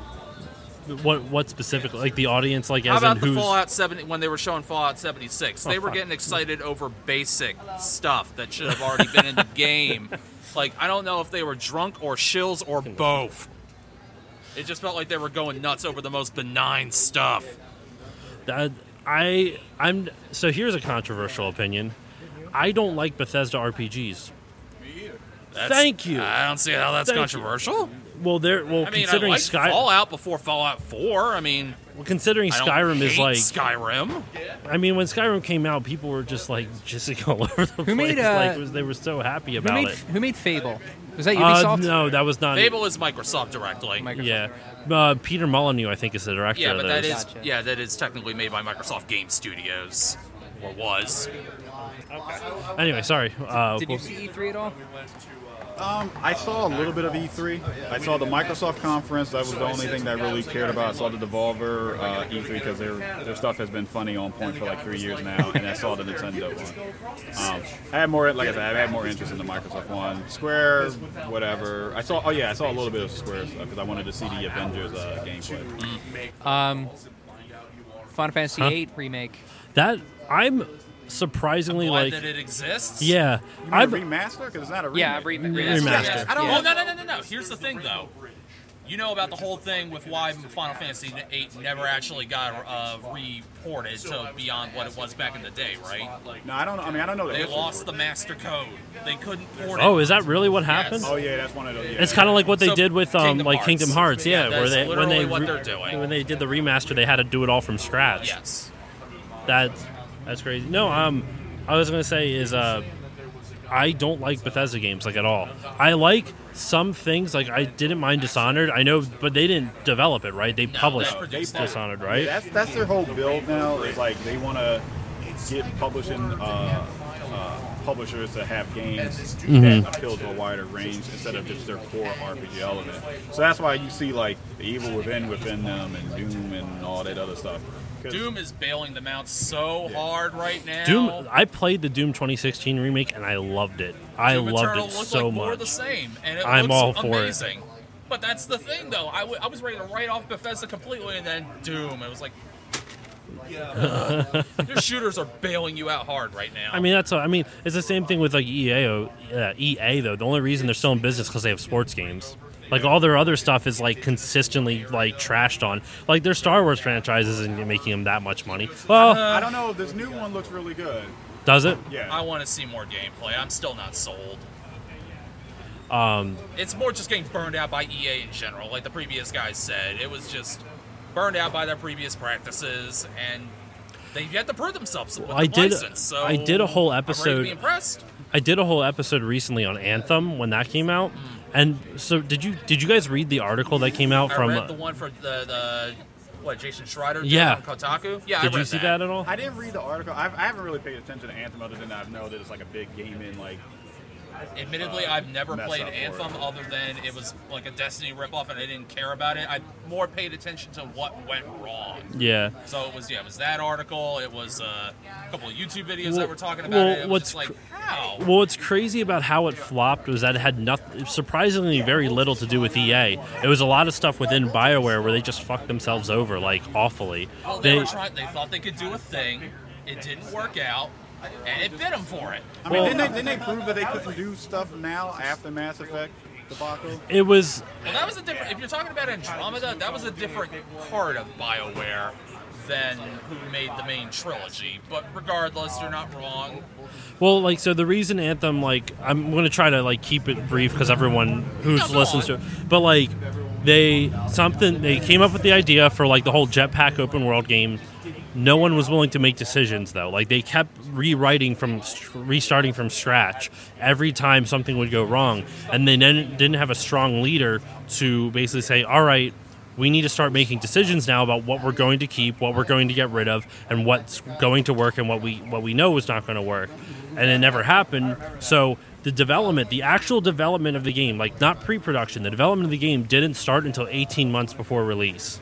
What what specifically? Like the audience, like How as about in the who's Fallout seventy when they were showing Fallout seventy-six? Oh, They were fuck. getting excited over basic stuff that should have already been in the game. Like I don't know if they were drunk or shills or both. It just felt like they were going nuts over the most benign stuff. that I I'm so here's a controversial opinion. I don't like Bethesda R P Gs. That's, Thank you. I don't see how that's Thank you. controversial. well, they're well I mean, I considering liked Sky. Fallout before Fallout four. I mean, Well, considering I don't Skyrim is hate like, Skyrim. I mean, when Skyrim came out, people were just like jizzing all over the place. made, uh, like, it was, they were so happy Who about made, it. who made Fable? Was that Uh, Ubisoft? no, that was not. Fable is Microsoft directly. Microsoft. Yeah, uh, Peter Molyneux, I think, is the director Yeah, of but those. that is Gotcha. yeah, that is technically made by Microsoft Game Studios, or was. Anyway, sorry. Uh, Did you we'll- see E three at all? Um, I saw a little bit of E three. I saw the Microsoft conference. That was the only thing that I really cared about. I saw the Devolver uh, E three because their their stuff has been funny on point for like three years now, and I saw the Nintendo one. Um, I had more, like I said, I had more interest in the Microsoft one. Square, whatever. I saw. Oh yeah, I saw a little bit of Square stuff because I wanted to see the Avengers uh, gameplay. Um, Final Fantasy Huh? eight remake. that I'm surprisingly Glad like, that it exists. yeah, You mean I've a remaster? Because it's not a remake. Yeah, re- Remaster. remaster. I don't. Yeah. Oh no no no no no. Here's the thing though. You know about the whole thing with why Final Fantasy eight never actually got uh, reported to beyond what it was back in the day, right? No, I don't. I mean, I don't know. The They history lost for the it. master code. They couldn't port it. Oh, is that really what happened? Oh yeah, that's one of those. Yeah. It's kind of like what they So, did with um, Kingdom like Hearts. Kingdom Hearts, yeah, Yeah, where that's they when literally they what re- they're doing. when they did the remaster, they had to do it all from scratch. Yes. That's that's crazy. No, um, I was gonna say is uh, I don't like Bethesda games like at all. I like some things, like I didn't mind Dishonored. I know, but they didn't develop it, right? They published they produced it. Dishonored, right? Yeah, that's that's their whole build now. Is like they want to get publishing uh, uh, publishers to have games that appeal to a wider range instead of just their core R P G element. So that's why you see like the Evil Within within them and Doom and all that other stuff. 'Cause- Doom is bailing them out so hard right now. Doom. I played the Doom twenty sixteen remake and I loved it. I Doom loved Eternal it looked so like more of the much. same, and it I'm looks all for it. amazing. But that's the thing, though. I, w- I was ready to write off Bethesda completely, and then Doom. It was like, your shooters are bailing you out hard right now. I mean, that's. I mean, it's the same thing with like E A. o- Uh, E A though, the only reason they're still in business because they have sports games. Like all their other stuff is like consistently like trashed on. Like their Star Wars franchises isn't making them that much money. Well, I don't know. This new one looks really good. does it? Yeah. I want to see more gameplay. I'm still not sold. Um, It's more just getting burned out by E A in general. Like the previous guys said, it was just burned out by their previous practices, and they've yet to prove themselves with I the did- license. So I did a whole I'm ready episode- to be impressed. I did a whole episode recently on Anthem when that came out. And so, did you did you guys read the article that came out I from? read the one for the, the what Jason Schreier did Yeah. on Kotaku. Yeah, I did read you see that at all? I didn't read the article. I've, I haven't really paid attention to Anthem other than I know that it's like a big gaming like. Admittedly, uh, I've never mess played up for Anthem it. other than it was like a Destiny ripoff, and I didn't care about it. I more paid attention to what went wrong. Yeah. So it was yeah, it was that article. It was uh, a couple of YouTube videos Well- that were talking about well, it. It was what's just like cr- how. Well, what's crazy about how it flopped was that it had nothing, surprisingly very little to do with E A. It was a lot of stuff within BioWare where they just fucked themselves over like awfully. Well, they, were trying. They thought they could do a thing. It didn't work out, and it bit them for it. I mean, Well- didn't, they, didn't they prove that they couldn't do stuff now after Mass Effect debacle? it was Well, that was a different. If you're talking about Andromeda, that was a different part of BioWare than who made the main trilogy. But regardless, you're not wrong. well, like so. The reason Anthem, like, I'm going to try to like keep it brief because everyone who's No, go listens on. to it, but like they something they came up with the idea for like the whole jetpack open world game. No one was willing to make decisions though. Like they kept rewriting from restarting from scratch every time something would go wrong, and they then didn't have a strong leader to basically say, "All right, we need to start making decisions now about what we're going to keep, what we're going to get rid of, and what's going to work and what we what we know is not going to work." And it never happened. So the development, the actual development of the game, like not pre-production, the development of the game didn't start until eighteen months before release.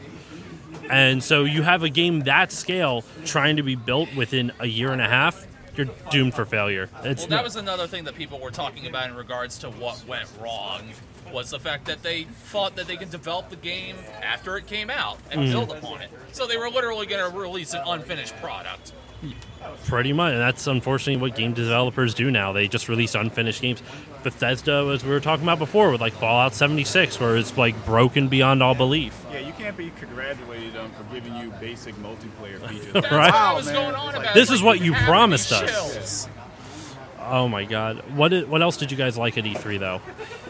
And so you have a game that scale trying to be built within a year and a half, you're doomed for failure. It's Well, that was another thing that people were talking about in regards to what went wrong, was the fact that they thought that they could develop the game after it came out and Mm-hmm. build upon it. So they were literally going to release an unfinished product. pretty much, and that's unfortunately what game developers do now. They just release unfinished games. Bethesda, as we were talking about before, with like Fallout seventy-six, where it's like broken beyond all belief. Yeah, you can't be congratulated um, for giving you basic multiplayer features. That's Right. what I was man. going on It's like- about. This It's is like what you have promised these us. shells. Oh my god, what did, what else did you guys like at E three though?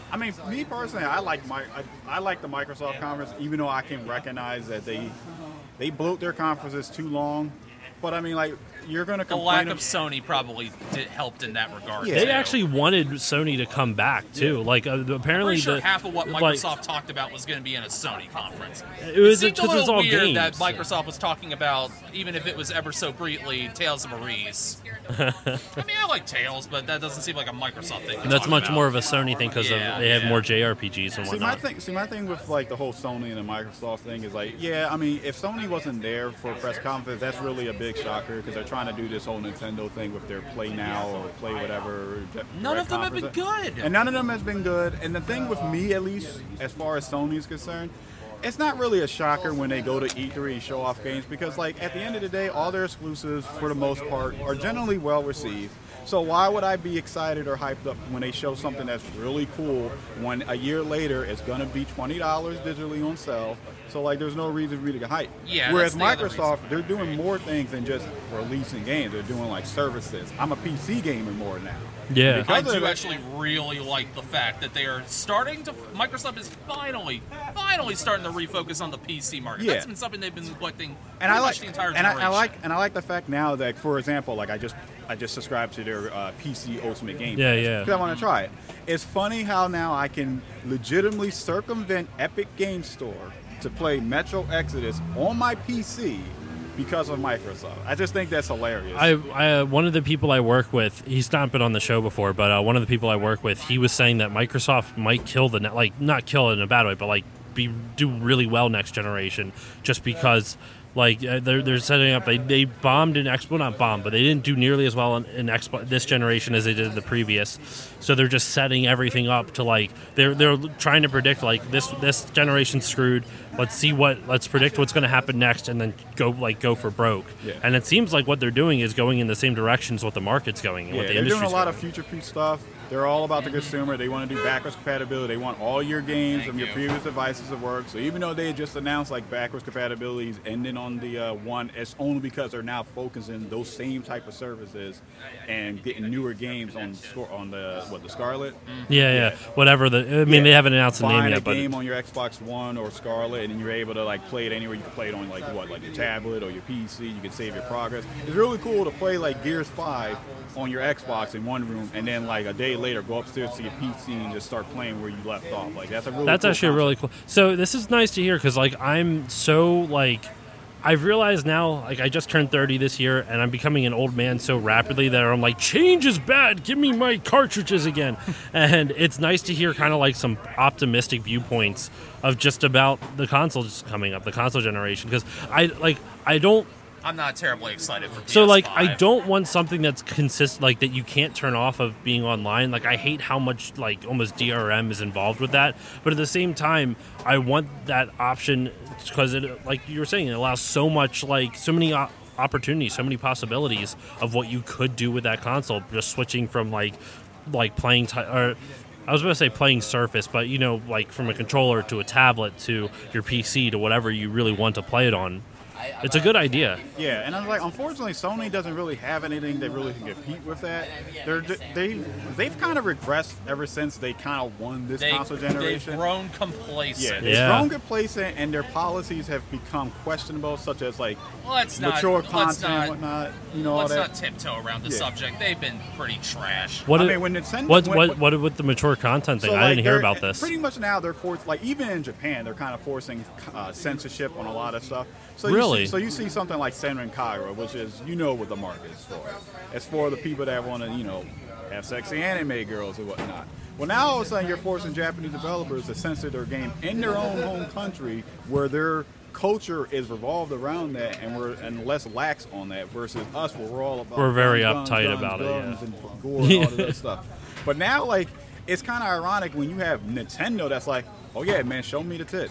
I mean, me personally, I like my I, I like the Microsoft conference, even though I can recognize that they they bloat their conferences too long. But I mean, like, you're going to The complain. lack of ab- Sony probably did, helped in that regard. Yeah. They too. actually wanted Sony to come back too. Like uh, apparently, Pretty sure the, half of what like, Microsoft talked about was going to be in a Sony conference. It was seemed a because it was little all weird games. that Microsoft was talking about, even if it was ever so briefly, Tales of Arise. I mean, I like Tales, but that doesn't seem like a Microsoft thing. to And that's talk much about. more of a Sony thing because Yeah, they have yeah. more J R P Gs and See my whatnot. thing. See my thing with like the whole Sony and the Microsoft thing is like, yeah, I mean, if Sony wasn't there for a press conference, that's really a big shocker because they're trying to do this whole Nintendo thing with their Play Now or Play whatever. None of them have been conference. good. And none of them has been good. And the thing with me, at least, as far as Sony is concerned, it's not really a shocker when they go to E three and show off games because, like, at the end of the day, all their exclusives, for the most part, are generally well received. So why would I be excited or hyped up when they show something that's really cool when a year later it's going to be twenty dollars digitally on sale? So, like, there's no reason for me to get hyped. Yeah, Whereas that's the other Microsoft, they're doing more things than just releasing games. They're doing, like, services. I'm a P C gamer more now. Yeah. I Because of do that- actually really like the fact that they are starting to. Microsoft is finally, finally starting to refocus on the P C market. Yeah. That's been something they've been neglecting and I pretty like much the entire and I, generation. I like and I like the fact now that, for example, like I just I just subscribed to their uh, P C Ultimate Game. Yeah, Pass yeah. Because I want to try it. It's funny how now I can legitimately circumvent Epic Game Store to play Metro Exodus on my P C because of Microsoft. I just think that's hilarious. I, I uh, one of the people I work with, he's not been on the show before, but uh, one of the people I work with, he was saying that Microsoft might kill the net, like not kill it in a bad way, but like be do really well next generation, just because like uh, they're they're setting up. They they bombed in Xbox, well, not bombed, but they didn't do nearly as well in, in Xbox this generation as they did in the previous. So they're just setting everything up to like they're they're trying to predict like this this generation's screwed. Let's see what let's predict what's going to happen next, and then go like go for broke. Yeah. And it seems like what they're doing is going in the same direction as what the market's going and Yeah, what the they're doing industry's a lot of going. future-proof stuff. They're all about the consumer. They want to do backwards compatibility. They want all your games from your previous devices to work. So even though they just announced like backwards compatibility is ending on the uh, one, it's only because they're now focusing those same type of services and getting newer games on Scar- on the what the Scarlet. Yeah, yeah, whatever. The I mean, Yeah. they haven't announced the name Find yet, a but game on your Xbox One or Scarlet, and you're able to like play it anywhere. You can play it on like what, like your tablet or your P C. You can save your progress. It's really cool to play like Gears five on your Xbox in one room, and then like a day later go upstairs to your P C and just start playing where you left off. Like that's a really that's cool actually concept. really cool. So this is nice to hear because like I'm so like I've realized now like I just turned thirty this year and I'm becoming an old man so rapidly that I'm like change is bad. Give me my cartridges again. And it's nice to hear kind of like some optimistic viewpoints of just about the consoles coming up, the console generation because I like I don't. I'm not terribly excited for P S five. So like I don't want something that's consistent like that you can't turn off of being online. Like I hate how much like almost D R M is involved with that. But at the same time, I want that option because it like you were saying it allows so much like so many op- opportunities, so many possibilities of what you could do with that console just switching from like like playing t- or I was going to say playing Surface, but you know like from a controller to a tablet to your P C to whatever you really want to play it on. It's a good idea. Yeah, and I'm like, unfortunately, Sony doesn't really have anything that really can compete with that. They're they they've kind of regressed ever since they kind of won this They, console they've generation. grown Yeah, complacent. they've Yeah. grown complacent, and their policies have become questionable, such as like Let's not, mature let's content, not, and whatnot. You know, all let's that. not tiptoe around the Yeah. subject. They've been pretty trash. What I is- mean, when Nintendo- what, when- what what with the mature content thing? So, I like, didn't hear they're- about this. Pretty much now they're forced, like even in Japan, they're kind of forcing uh, censorship on a lot of stuff. So Really? You see, so you see something like Senran Kagura, which is, you know what the market is for. It's for the people that want to, you know, have sexy anime girls and whatnot. Well, now all of a sudden you're forcing Japanese developers to censor their game in their own home country where their culture is revolved around that, and we're and less lax on that versus us where we're all about We're very guns, uptight guns, about it, guns, yeah. and gore and all of that stuff. But now, like, it's kind of ironic when you have Nintendo that's like, oh yeah, man, show me the tits.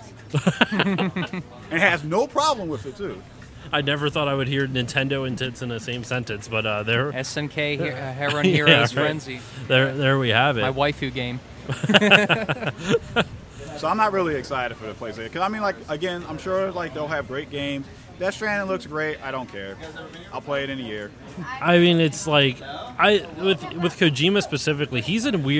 And has no problem with it, too. I never thought I would hear Nintendo and tits in the same sentence, but uh, there, S N K, he- uh, Heron Yeah, Heroes right. Frenzy. there, there we have it. My waifu game. So I'm not really excited for the PlayStation. Because, I mean, like, again, I'm sure, like, they'll have great games. Death Stranding looks great. I don't care. I'll play it in a year. I mean, it's like I with with Kojima specifically. He's in a weird.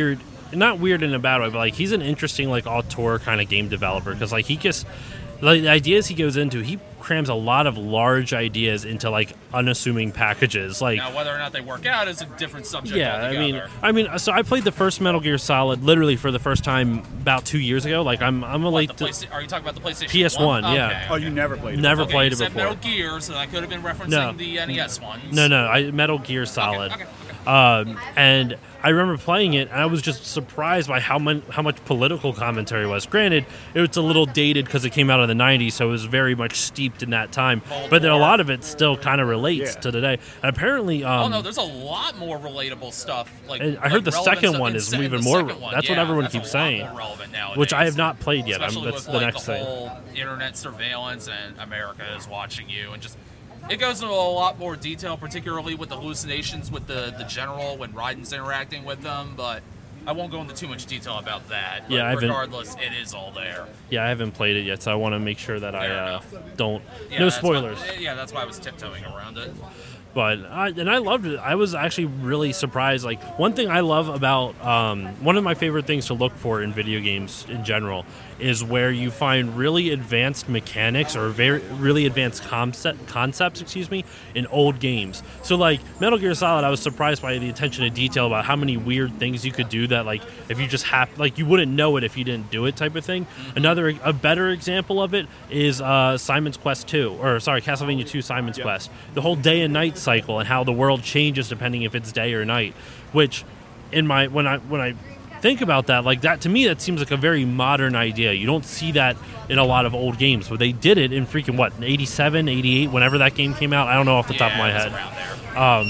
not weird in a bad way, but like he's an interesting like auteur kind of game developer because like he just like the ideas he goes into, he crams a lot of large ideas into like unassuming packages. Like now, whether or not they work out is a different subject. yeah, altogether. I mean, I mean, so I played the first Metal Gear Solid literally for the first time about two years ago. Like I'm, I'm a What, late the Playsta- are you talking about the PlayStation P S one, one? yeah. Okay, Oh, okay. you never played it? Never Okay, played you it said before. Metal Gear, so I could have been referencing No. the N E S ones. No, no, I Metal Gear Solid. Okay, okay, okay. Um, and I remember playing it, and I was just surprised by how much how much political commentary was. Granted, it was a little dated because it came out in the nineties, so it was very much steeped in that time. But then a lot of it still kind of relates Yeah. to today. And apparently, um, Oh no, there's a lot more relatable stuff. Like And I like heard the relevant second stuff one in is se- even the more- second one, that's what yeah, everyone that's a keeps lot saying. more relevant nowadays. which I have not played yet. I'm, Especially that's with the like next the thing. whole internet surveillance and America is watching you, and just it goes into a lot more detail, particularly with the hallucinations with the the general when Raiden's interacting with them. But I won't go into too much detail about that. But Yeah, I haven't- regardless, it is all there. Yeah, I haven't played it yet, so I want to make sure that I Fair uh, enough. don't. Yeah, no that's why- spoilers. yeah, that's why I was tiptoeing around it. But I, and I loved it. I was actually really surprised. Like one thing I love about um, one of my favorite things to look for in video games in general is where you find really advanced mechanics or very really advanced concept concepts, excuse me, in old games. So like Metal Gear Solid, I was surprised by the attention to detail about how many weird things you could do that like if you just have like you wouldn't know it if you didn't do it type of thing. Mm-hmm. Another a better example of it is uh, Simon's Quest two or sorry Castlevania two Simon's Yep. Quest. The whole day and night cycle and how the world changes depending if it's day or night, which in my when I when I think about that, like that to me that seems like a very modern idea. You don't see that in a lot of old games, but they did it in freaking what, eighty-seven, eighty-eight, whenever that game came out. I don't know off the top of my Yeah, it's head. around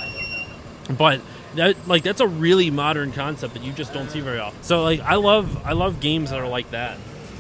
there. But that like that's a really modern concept that you just don't see very often. So like I love I love games that are like that.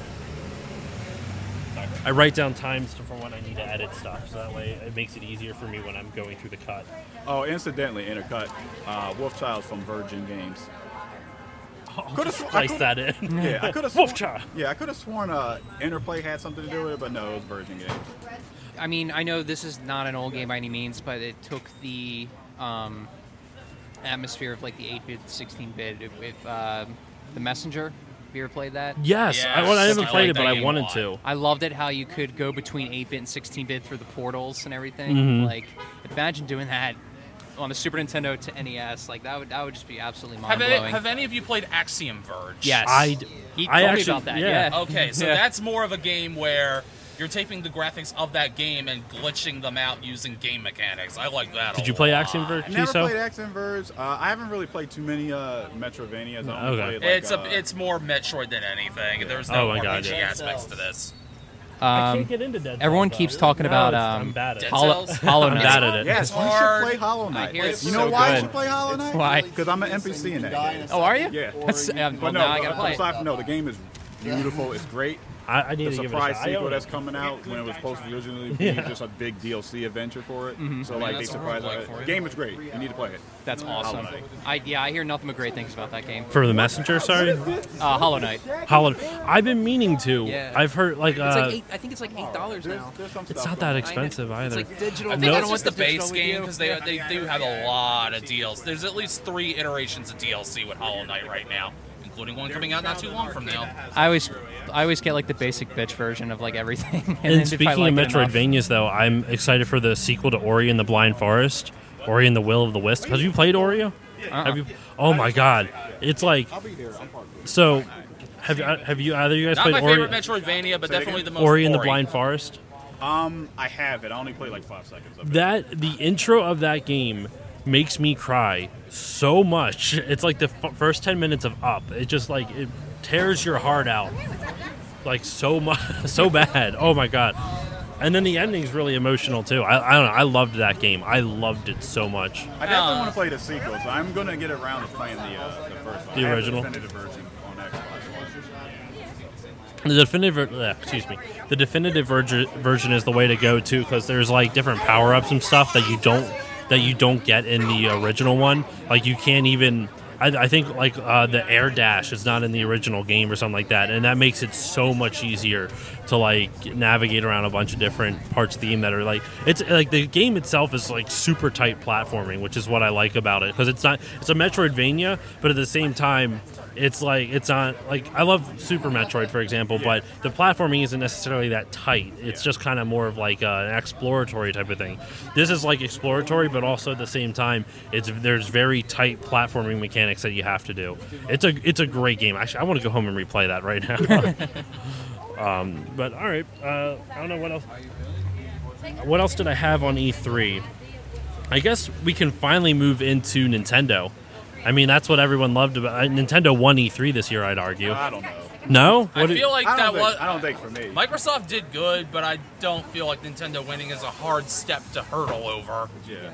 I write down times for when I need to edit stuff, so that way it makes it easier for me when I'm going through the cut. Oh, incidentally, intercut. Uh, Wolfchild from Virgin Games. Could have Slice that in. Yeah, I could have. Wolfchild. Yeah, I could have sworn uh, Interplay had something to do with it, but no, it was Virgin Games. I mean, I know this is not an old game by any means, but it took the um, atmosphere of like the eight-bit, sixteen-bit with uh, the Messenger. Have you ever played that? Yes, Yes, I, well, I haven't I played like it, but that I game wanted a lot. to. I loved it how you could go between eight-bit and sixteen-bit through the portals and everything. Mhm. Like, imagine doing that on the Super Nintendo to N E S. Like, that would that would just be absolutely Have, any, mind-blowing. have any of you played Axiom Verge? Yes. I d- He I told actually- me about that, yeah. yeah. Okay, so Yeah. that's more of a game where you're taking the graphics of that game and glitching them out using game mechanics. I like that. Did a you play lot. Axiom Verge, I never Chiso? played Axiom Verge. Uh, I haven't really played too many uh, Metrovanias. I only Okay. played, like, It's uh, a, it's more Metroid than anything. There's Oh no my R P God, G yeah. aspects to this. I Um, can't get into Dead everyone Cells, keeps though. talking No, about it's- um, I'm bad at it. Hollow, Cells? Hollow I'm Knight. bad at it. Yes, It's you should hard. play Hollow Knight. I hear it's You know so why good. you should play Hollow Knight? Why? Because I'm an N P C in that game. Oh, are you? Yeah. That's, um, well, But no, now I gotta play it. aside from no, the game is beautiful. It's great. I, I need The to give it a surprise shot. I sequel own that's it. coming out when it was supposed to originally be just a big D L C adventure for it. So like they that's a surprised roguelike us. for The you. game is great. You need to play it. That's awesome. Hollow Knight. I yeah, I hear nothing but great things about that game. For the Messenger, sorry? Uh, Hollow Knight. Hollow. I've been meaning to. Yeah. I've heard, like, It's uh, like eight, I think it's like eight dollars now. There's some it's stuff not going that on. expensive It's either. like digital. I they think don't it's want just the base digital with game you. because they, they do have a lot of D L C. There's at least three iterations of D L C with Hollow Knight right now, including one coming out not too long from now. I always, I always get like the basic bitch version of like everything. And, then And if I speaking like of it enough- Metroidvanias, though, I'm excited for the sequel to Ori and the Blind Forest, Ori and the Will of the Wisp. Have you played Ori? Uh-uh. Have you? Oh my God! It's like so. Have you? Have you? Either of you guys Not played my Ori? favorite Metroidvania, but Say it definitely again? the most Ori and the boring. Blind Forest. Um, I have it. I only played like five seconds of it. That the intro of that game makes me cry so much. It's like the f- first ten minutes of Up. It just like it tears your heart out, like so much, so bad. Oh my God! And then the ending's really emotional too. I, I don't know. I loved that game. I loved it so much. I definitely Uh, want to play the sequel, so I'm gonna get around to playing the uh, the first one. The I have original? the definitive version on Xbox One. The definitive, uh, excuse me, the definitive verge- version is the way to go too, because there's like different power ups and stuff that you don't that you don't get in the original one. Like you can't even I, I think like uh, the air dash is not in the original game or something like that, and that makes it so much easier to like navigate around a bunch of different parts of the game that are like it's like the game itself is like super tight platforming, which is what I like about it because it's not it's a Metroidvania, but at the same time. It's like it's not like I love Super Metroid, for example, but the platforming isn't necessarily that tight. It's just kind of more of like uh, an exploratory type of thing. This is like exploratory, but also at the same time, it's there's very tight platforming mechanics that you have to do. It's a it's a great game. Actually, I want to go home and replay that right now. um, but all right, uh, I don't know what else. What else did I have on E three? I guess we can finally move into Nintendo. I mean, that's what everyone loved about uh, Nintendo won E three this year, I'd argue. I don't know. No? I What do- feel like I that don't, think, was. I don't think for me. Microsoft did good, but I don't feel like Nintendo winning is a hard step to hurdle over, Yeah.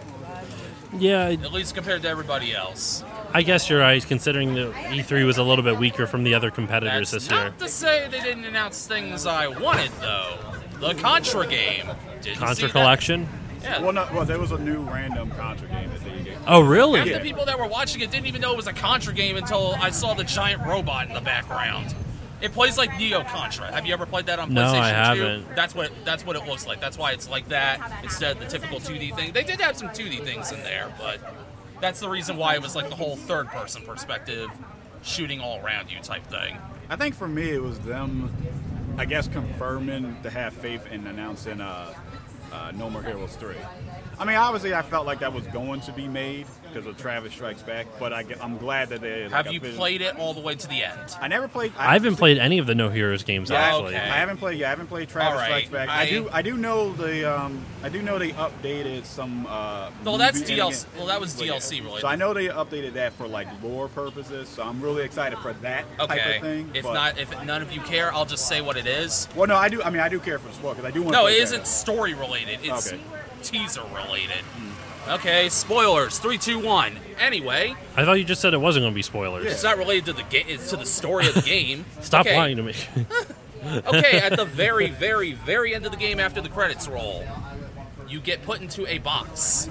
yeah, at least compared to everybody else. I guess you're right, considering that E three was a little bit weaker from the other competitors That's this not year. to say they didn't announce things I wanted, though. The Contra game. Didn't see Contra that. Collection? Yeah. Well, no, well, there was a new random Contra game that they gave. Oh, really? Half the people that were watching it didn't even know it was a Contra game until I saw the giant robot in the background. It plays like Neo Contra. Have you ever played that on No, PlayStation I two? haven't. That's what that's what it looks like. That's why it's like that instead of the typical two D thing. They did have some two D things in there, but that's the reason why it was like the whole third-person perspective, shooting all around you type thing. I think for me it was them, I guess, confirming to have faith in announcing uh, uh, No More Heroes three. I mean, obviously, I felt like that was going to be made because of Travis Strikes Back, but I, am glad that they. Like, Have you officially- played it all the way to the end? I never played. I haven't played any of the No Heroes games, Yeah, actually. okay. I haven't played. Yeah, I haven't played Travis All right, Strikes Back. I, I- do. I do know the. Um, I do know they updated some. Uh, Well, that's movie- D L C. and again- Well, that was but D L C yeah. related. So I know they updated that for like lore purposes. So I'm really excited for that type Okay. of thing. If but- not, if none of you care, I'll just say what it is. well, no, I do. I mean, I do care for the sport because I do want. No, to it isn't story related. It's Okay. teaser related. Okay, spoilers. Three, two, one. Anyway, I thought you just said it wasn't going to be spoilers. it's not related to the game. It's to the story of the game. Stop okay. lying to me. Okay, at the very, very, very end of the game, after the credits roll, you get put into a box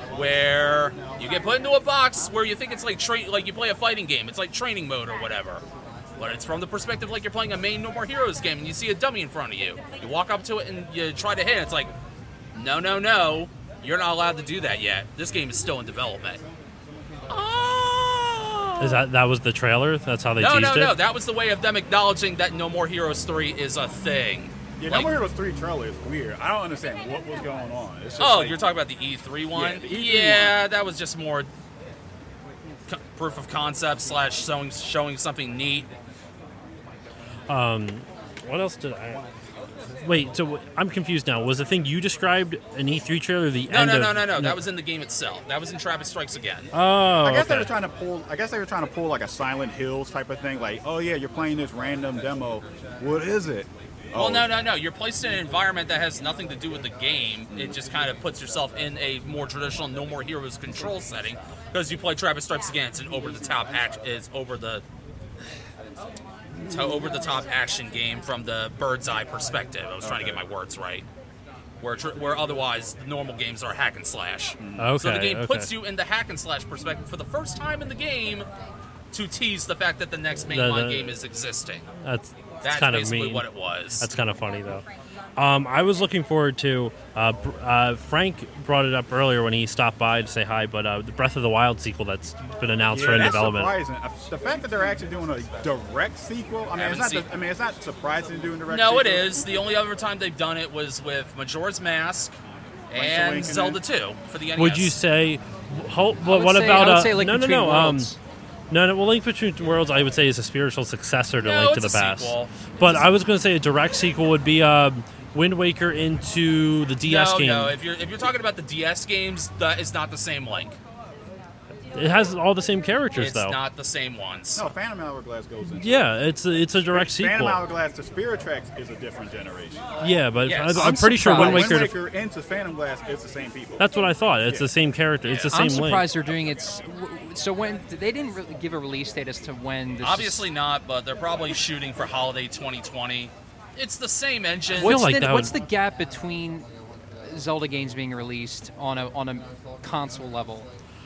where you get put into a box where you think it's like train, like you play a fighting game. It's like training mode or whatever. But it's from the perspective like you're playing a main No More Heroes game, and you see a dummy in front of you. You walk up to it and you try to hit it. It's like, no, no, no. You're not allowed to do that yet. This game is still in development. Oh. Is that that was the trailer? That's how they No, teased no, it? no. That was the way of them acknowledging that No More Heroes three is a thing. Yeah, Like- No More Heroes three trailer is weird. I don't understand what was going on. It's just Oh, like- you're talking about the E three one? Yeah, the E three Yeah, that was just more co- proof of concept slash showing showing something neat. What else did I... Wait, so I'm confused now. Was the thing you described an E three trailer the No, end no, of... no, no, no. That was in the game itself. That was in Travis Strikes Again. Oh, I guess they okay. were trying to pull. I guess they were trying to pull like a Silent Hills type of thing. Like, oh yeah, you're playing this random demo. What is it? Well, Oh, no, no, no. You're placed in an environment that has nothing to do with the game. It just kind of puts yourself in a more traditional No More Heroes control setting because you play Travis Strikes Again. It's an over-the-top act. It's over the to over-the-top action game from the bird's eye perspective. I was trying to get my words right. Where tr- where otherwise the normal games are hack and slash. Okay, So the game okay. puts you in the hack and slash perspective for the first time in the game to tease the fact that the next The- mainline the- game is existing. That's, that's That's kind of basically mean. what it was. That's kind of funny, though. Um, I was looking forward to... Uh, Br- uh, Frank brought it up earlier when he stopped by to say hi, but uh, the Breath of the Wild sequel that's been announced yeah, for in that's development. surprising. Uh, The fact that they're actually doing a direct sequel. I mean, Haven't it's not. seen- the- I mean, it's not surprising to do a direct. No, it sequel. is. The only other time they've done it was with Majora's Mask and Awakening. Zelda two for the N E S. Would you say... Ho- I but would what say- about... I would uh, say Link no, no, Between no. Um, Worlds. no, no. Well, Link Between Worlds, I would say, is a spiritual successor to No, Link to it's the a Past. sequel. But I was going to say a direct sequel would be um, Wind Waker into the D S no, game. no. If you're if you're talking about the D S games, that is not the same Link. It has all the same characters, It's though. not the same ones. No, Phantom Hourglass goes in. Yeah, it's a, it's a direct Phantom sequel. Hourglass to Spirit Tracks is a different generation. Yeah, but Yes. I, I'm I'm pretty sure Wind surprised. Waker. Wind Waker into Phantom Glass is the same people. That's what I thought. It's the same character. It's the same I'm Link. surprised they're doing it. s- w- So when they didn't really give a release date as to when this is- Obviously not, but they're probably shooting for holiday twenty twenty. It's the same engine. feel What's, like the, that what's would- the gap between Zelda games being released on a on a console level?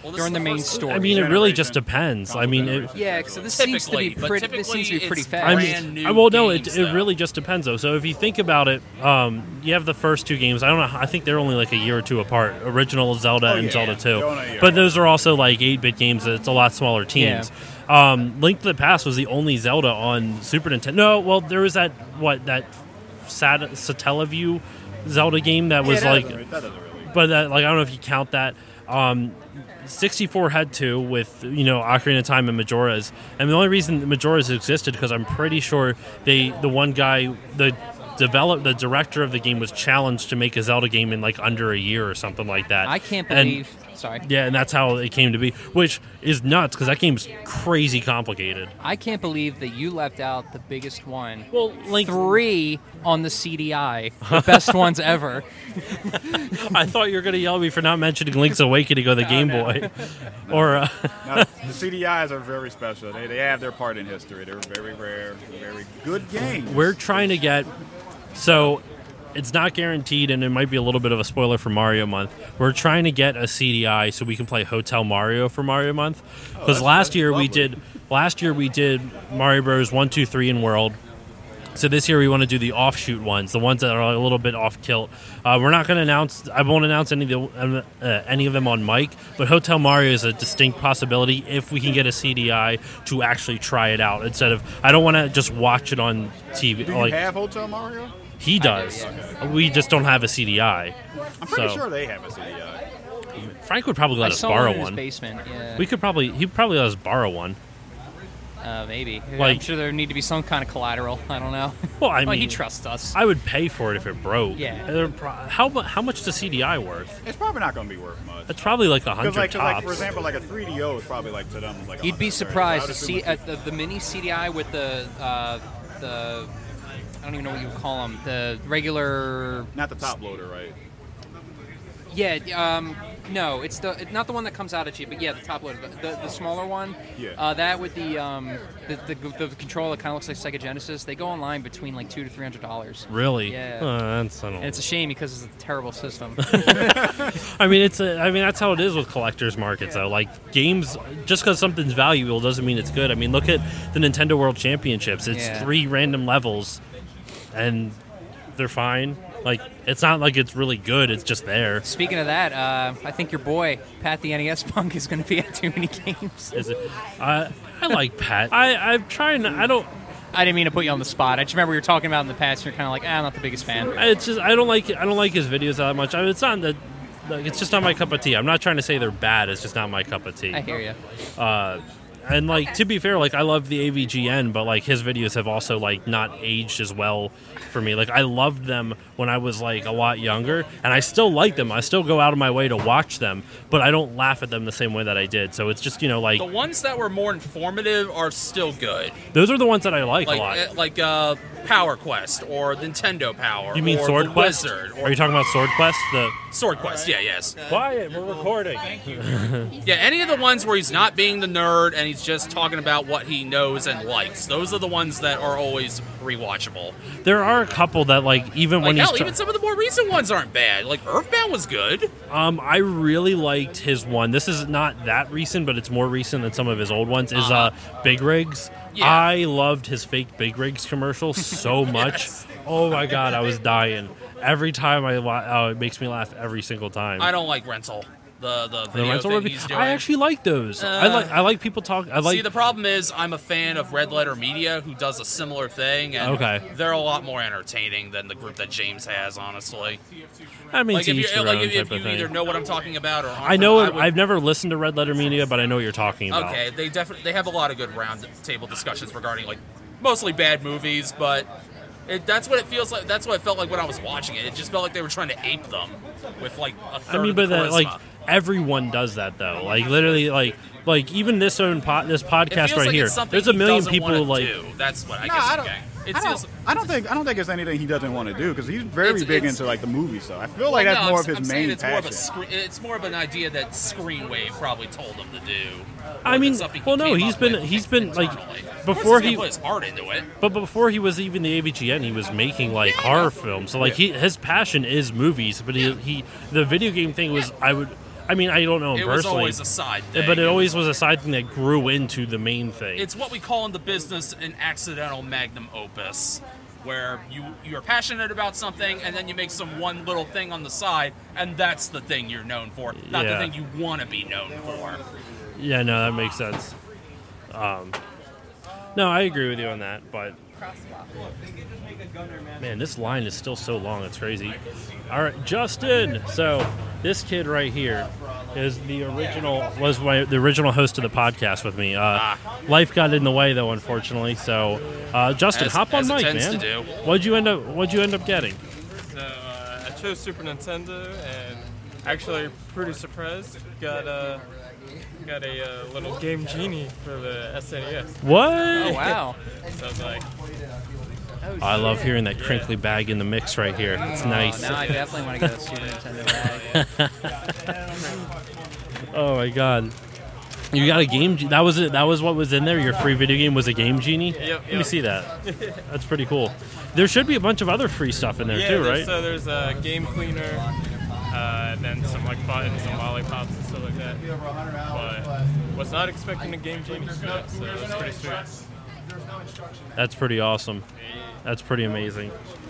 Well, this during is the the main first- story. I mean, it really Generation. just depends. I mean, it, yeah, so this seems to be Typically, but pretty. This seems to be typically pretty it's fast. I brand mean, new I- well, no, it, games, it though. really just depends though. So if you think about it, um, you have the first two games. I don't know. I think they're only like a year or two apart. Original Zelda Oh, and yeah. Zelda two, They're only a year but apart. those are also like eight-bit games. It's a lot smaller teams. Um, Link to the Past was the only Zelda on Super Nintendo. No, well, there was that what that Sat- Satellaview Zelda game that was Yeah, that like, doesn't re- that doesn't really. but that, like I don't know if you count that. Um, sixty-four had two with, you know, Ocarina of Time and Majora's, and the only reason the Majora's existed because I'm pretty sure they the one guy the develop the director of the game was challenged to make a Zelda game in like under a year or something like that. I can't And- believe. Sorry. yeah, and that's how it came to be, which is nuts because that game's crazy complicated. I can't believe that you left out the biggest one. Well, like Three on the C D I, the best ones ever. I thought you were gonna yell at me for not mentioning Link's Awakening on the Game Boy, or uh, Now, the C D Is are very special. They, they have their part in history. They're very rare, very good games. we're trying to get. So it's not guaranteed, and it might be a little bit of a spoiler for Mario Month. We're trying to get a C D I so we can play Hotel Mario for Mario Month. Because that's- last that's year we lovely. did last year we did Mario Bros. one, two, three, and World. So this year we want to do the offshoot ones, the ones that are a little bit off kilt. Uh, we're not going to announce. I won't announce any of the, uh, any of them on mic. But Hotel Mario is a distinct possibility if we can get a C D I to actually try it out instead of. I don't want to just watch it on T V. Do you Like have Hotel Mario? he does. We just don't have a C D I. I'm pretty So- sure they have a C D I. Frank would probably let I us saw borrow one in his one. basement. Yeah, We could probably. He'd probably let us borrow one. uh, maybe. I'm Like- sure there need to be some kind of collateral. I don't know. Well, I Well, mean, he trusts us. I would pay for it if it broke. Yeah. They're pro- How mu- how much is the C D I worth? It's probably not going to be worth much. It's probably like a Because, hundred like, 'cause, like, tops. for example, like a three D O is probably like to them like. You'd be one hundred thirty. surprised I to would see assume at the, the mini C D I with the uh, the I don't even know what you would call them. The regular. it's not the top loader, right? Yeah. Um. No, it's the it's not the one that comes out at you, but yeah, the top loader, the, the, the smaller one. Yeah. Uh, that with the um the the, the controller that kind of looks like Sega Genesis. They go online between like two to three hundred dollars. Really? Yeah. Uh, that's, I don't And it's a shame because it's a terrible system. I mean, it's a, I mean, that's how it is with collectors markets, though. Like games, just because something's valuable doesn't mean it's good. I mean, look at the Nintendo World Championships. It's Yeah. three random levels, and they're fine. Like, it's not like it's really good. It's just there. Speaking of that, uh, I think your boy Pat the N E S Punk is going to be at too many games. Is it? I I like Pat. I I'm trying. I don't. I didn't mean to put you on the spot. I just remember we were talking about in the past. And you're kind of like, ah, I'm not the biggest fan. It's just I don't like I don't like his videos that much. I mean, it's not that. Like, it's just not my cup of tea. I'm not trying to say they're bad. It's just not my cup of tea. I hear you. Uh, and like to be fair, like I love the A V G N, but like his videos have also like not aged as well for me. Like I loved them when I was like a lot younger, and I still like them. I still go out of my way to watch them, but I don't laugh at them the same way that I did. So it's just, you know, like The ones that were more informative are still good. those are the ones that I like, Like a lot. uh, like uh, Power Quest or Nintendo Power. You mean or Sword the Quest? Wizard Are or you talking about Sword Quest? The Sword Quest? Yeah, yes. quiet, we're recording. Yeah, any of the ones where he's not being the nerd and he's just talking about what he knows and likes. Those are the ones that are always rewatchable. There are a couple that like even Like when he's hell, tr- even some of the more recent ones aren't bad. Like Earthbound was good. Um, I really liked his one. This is not that recent, but it's more recent than some of his old ones. Is Uh-huh. uh, Big Rigs. Yeah. I loved his fake Big Rigs commercials so much. Yes. Oh my god, I was dying every time. I wa- oh, it makes me laugh every single time. I don't like rental. The the the video rental thing review. he's doing. I actually like those. I Uh, like. I like people talk. I like. See, the problem is I'm a fan of Red Letter Media, who does a similar thing, and Okay. they're a lot more entertaining than the group that James has. Honestly, I mean, like to if, each you, their like own if, type if you of thing. either know what I'm talking about or aren't, I know. I it, would- I've never listened to Red Letter Media, but I know what you're talking about. Okay, they definitely they have a lot of good round table discussions regarding like mostly bad movies, but it, that's what it feels like. That's what it felt like when I was watching it. It just felt like they were trying to ape them with like a third I mean, of but the that, like charisma. everyone does that though. Like literally, like like even this own pod, this It podcast feels right like here. it's something There's a he million doesn't people wanna like. do. That's what I No, guess. I don't. okay. It I, feels. don't, I don't think I don't think it's anything he doesn't want to do because he's very It's- big it's- into like the movie stuff. I feel like that's Well, no, more I'm- of his I'm saying main it's More of passion. a screen, it's more of an idea that Screenwave probably told him to do. I more mean, than something he well, no, came he's up been with he's been like internally. Of course before he's he, gonna put his heart into it. but before he was even the A V G N, he was making like horror films. So like he his passion is movies, but he he the video game thing was I would. I mean, I don't know him It was personally. always a side thing. But it always was a side thing that grew into the main thing. It's what we call in the business an accidental magnum opus, where you you're passionate about something and then you make some one little thing on the side, and that's the thing you're known for, not Yeah. the thing you want to be known for. Yeah, no, that makes sense. Um, no, I agree with you on that, but man, this line is still so long. It's crazy. All right, Justin. So this kid right here is the original was my, the original host of the podcast with me. Uh, Ah. Life got in the way though, unfortunately. So uh, Justin, As- hop on as it mic, tends man. to do. What'd you end up? What'd you end up getting? So uh, I chose Super Nintendo, and actually pretty surprised. Got a got a uh, little Game Genie for the S N E S. What? Oh, wow. So I was like, I love hearing that crinkly bag in the mix right here. It's nice. Now I definitely want to get a Super Nintendo bag. Oh my god. You got a game Ge- that was it that was what was in there? Your free video game was a Game Genie? Yep, Let me yep. see that. That's pretty cool. There should be a bunch of other free stuff in there yeah, too, there's- right? So there's a Game Cleaner, uh, and then some like buttons, some lollipops and stuff like that. But was not expecting a Game Genie, so it's pretty sweet. That's pretty awesome. That's pretty amazing.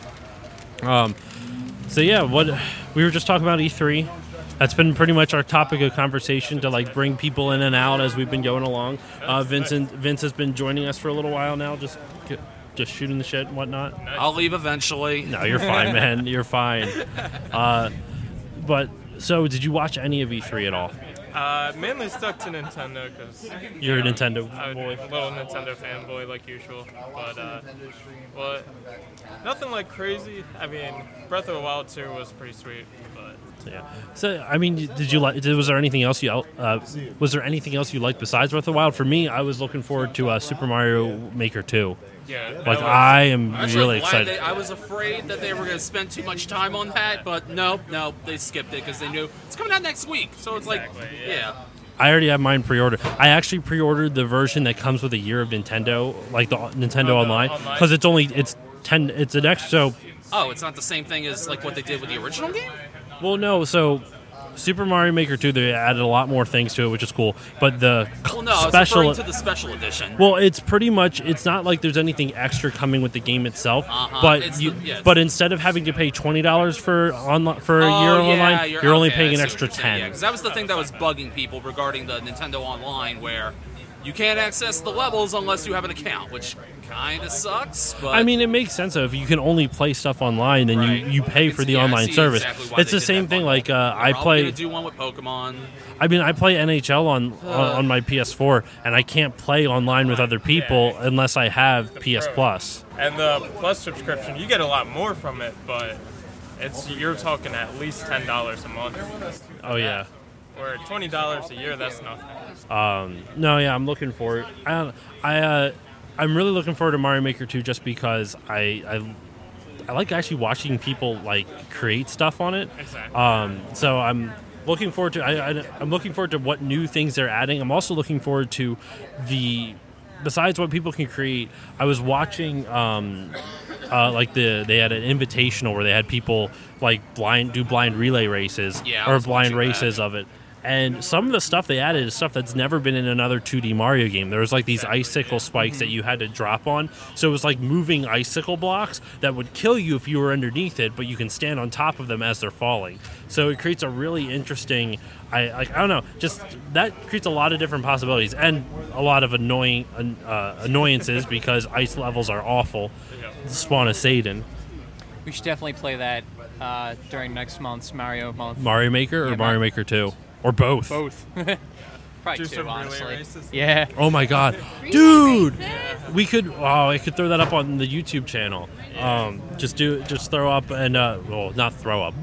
Um so yeah, what we were just talking about E three. That's been pretty much our topic of conversation to like bring people in and out as we've been going along. Uh, Vincent Vince has been joining us for a little while now, just just shooting the shit and whatnot. I'll leave eventually. No, you're fine, man. You're fine. Uh, but so, did you watch any of E three at all? Uh, mainly stuck to Nintendo because You're a Nintendo I'm boy. a little Nintendo fanboy like usual, but uh, well, nothing like crazy. I mean, Breath of the Wild two was pretty sweet, but Yeah. So, I mean, did you like? Was there anything else you? Uh, was there anything else you liked besides Breath of the Wild? For me, I was looking forward to uh, Super Mario Maker two. yeah, that Like was- I am Actually, really glad excited. they- I was afraid that they were going to spend too much time on that, but no, no, they skipped it because they knew it's coming out next week. So it's Exactly, like, yeah. yeah. I already have mine pre-ordered. I actually pre-ordered the version that comes with a year of Nintendo, like the Nintendo Oh, the Online, online? because it's only it's ten. It's an extra. So, Oh, it's not the same thing as like what they did with the original game? well, no. So, Super Mario Maker two, they added a lot more things to it, which is cool. But the Well, no, I was special. referring to the special edition. Well, it's pretty much. It's not like there's anything extra coming with the game itself, Uh-huh, but it's you. the- yeah, it's- but instead of having to pay twenty dollars for online for a Oh, year yeah, online, you're, you're only okay, I paying an see what extra you're saying, yeah, ten. 'cause that was the thing that was bugging people regarding the Nintendo Online, where you can't access the levels unless you have an account, which kind of sucks. But I mean, it makes sense. Though. If you can only play stuff online, then Right. you, you pay for the Yeah, I online see service. exactly why It's they the did same that thing. bundle. Like uh, They're I probably play. gonna do one with Pokemon. I mean, I play N H L on on, on my P S four, and I can't play online with other people unless I have P S Plus. and the Plus subscription, you get a lot more from it, but it's you're talking at least ten dollars a month. Oh yeah. Or twenty dollars a year, that's nothing. Um, no, yeah, I'm looking forward. I, don't- I, uh, I'm really looking forward to Mario Maker two just because I, I, I like actually watching people like create stuff on it. Exactly. Um, so I'm looking forward to. I, I, I'm looking forward to what new things they're adding. I'm also looking forward to the. Besides what people can create, I was watching um, uh, like the they had an invitational where they had people like blind do blind relay races Yeah, I or was blind watching that. races of it. And some of the stuff they added is stuff that's never been in another two D Mario game. There was like these icicle spikes that you had to drop on. So it was like moving icicle blocks that would kill you if you were underneath it, but you can stand on top of them as they're falling. So it creates a really interesting, I like I don't know, just that creates a lot of different possibilities and a lot of annoying uh, annoyances because ice levels are awful. Spawn of Satan. We should definitely play that uh, during next month's Mario month. Mario Maker or Yeah, Mario Mar- Maker two? Or both? Both. Probably Do two, some relay honestly. races. Yeah. Oh my god, dude! We could. Oh, I could throw that up on the YouTube channel. Um, just do, just throw up and uh, well, not throw up,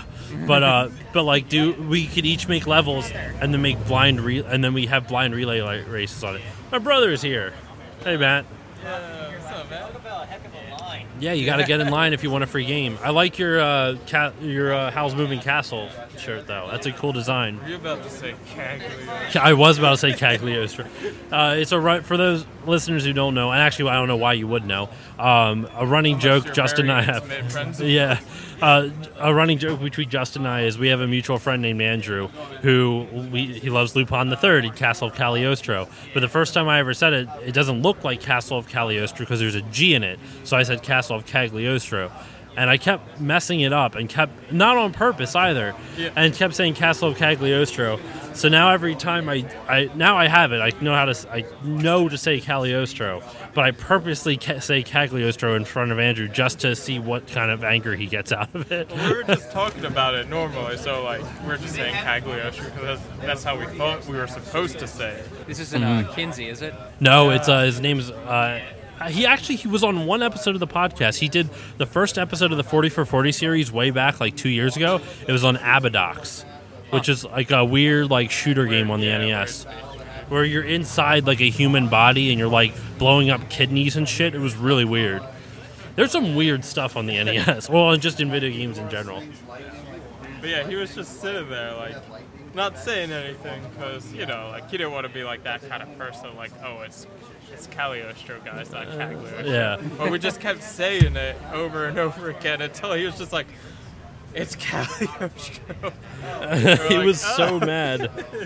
but uh, but like do we could each make levels and then make blind re- and then we have blind relay li- races on it. My brother is here. Hey, Matt. Yeah, what's up, man? Yeah, you got to get in line if you want a free game. I like your uh, ca- your uh, Howl's Moving Castle shirt, though. That's a cool design. Were you about to say Cagliostro? I was about to say Cagliostro. Uh, it's a run for those listeners who don't know, and actually I don't know why you would know. Um, a running Unless joke you're Justin and I very have. intimate friends. Yeah, uh, a running joke between Justin and I is we have a mutual friend named Andrew who we, he loves Lupin the Third and Castle of Cagliostro. But the first time I ever said it, it doesn't look like Castle of Cagliostro because there's a G in it. So I said Castle of Cagliostro. And I kept messing it up and kept, not on purpose either, Yeah. and kept saying Castle of Cagliostro. So now every time I, I now I have it, I know how to, s- I know to say Cagliostro, but I purposely ca- say Cagliostro in front of Andrew just to see what kind of anger he gets out of it. We were just talking about it normally, so like we're just saying Cagliostro because that's, that's how we thought we were supposed to say it. This isn't uh, Kinsey, is it? No, it's uh, his name's. Uh, he actually he was on one episode of the podcast. He did the first episode of the forty for forty series way back like two years ago. It was on Abadox, which is like a weird like shooter game on the N E S, where you're inside like a human body and you're like blowing up kidneys and shit. It was really weird. There's some weird stuff on the N E S. Well, and just in video games in general. But yeah, he was just sitting there like not saying anything because you know like he didn't want to be like that kind of person like oh it's it's Cagliostro guys not Cagliostro. Yeah. But we just kept saying it over and over again until he was just like it's Cagliostro. He like, was so mad.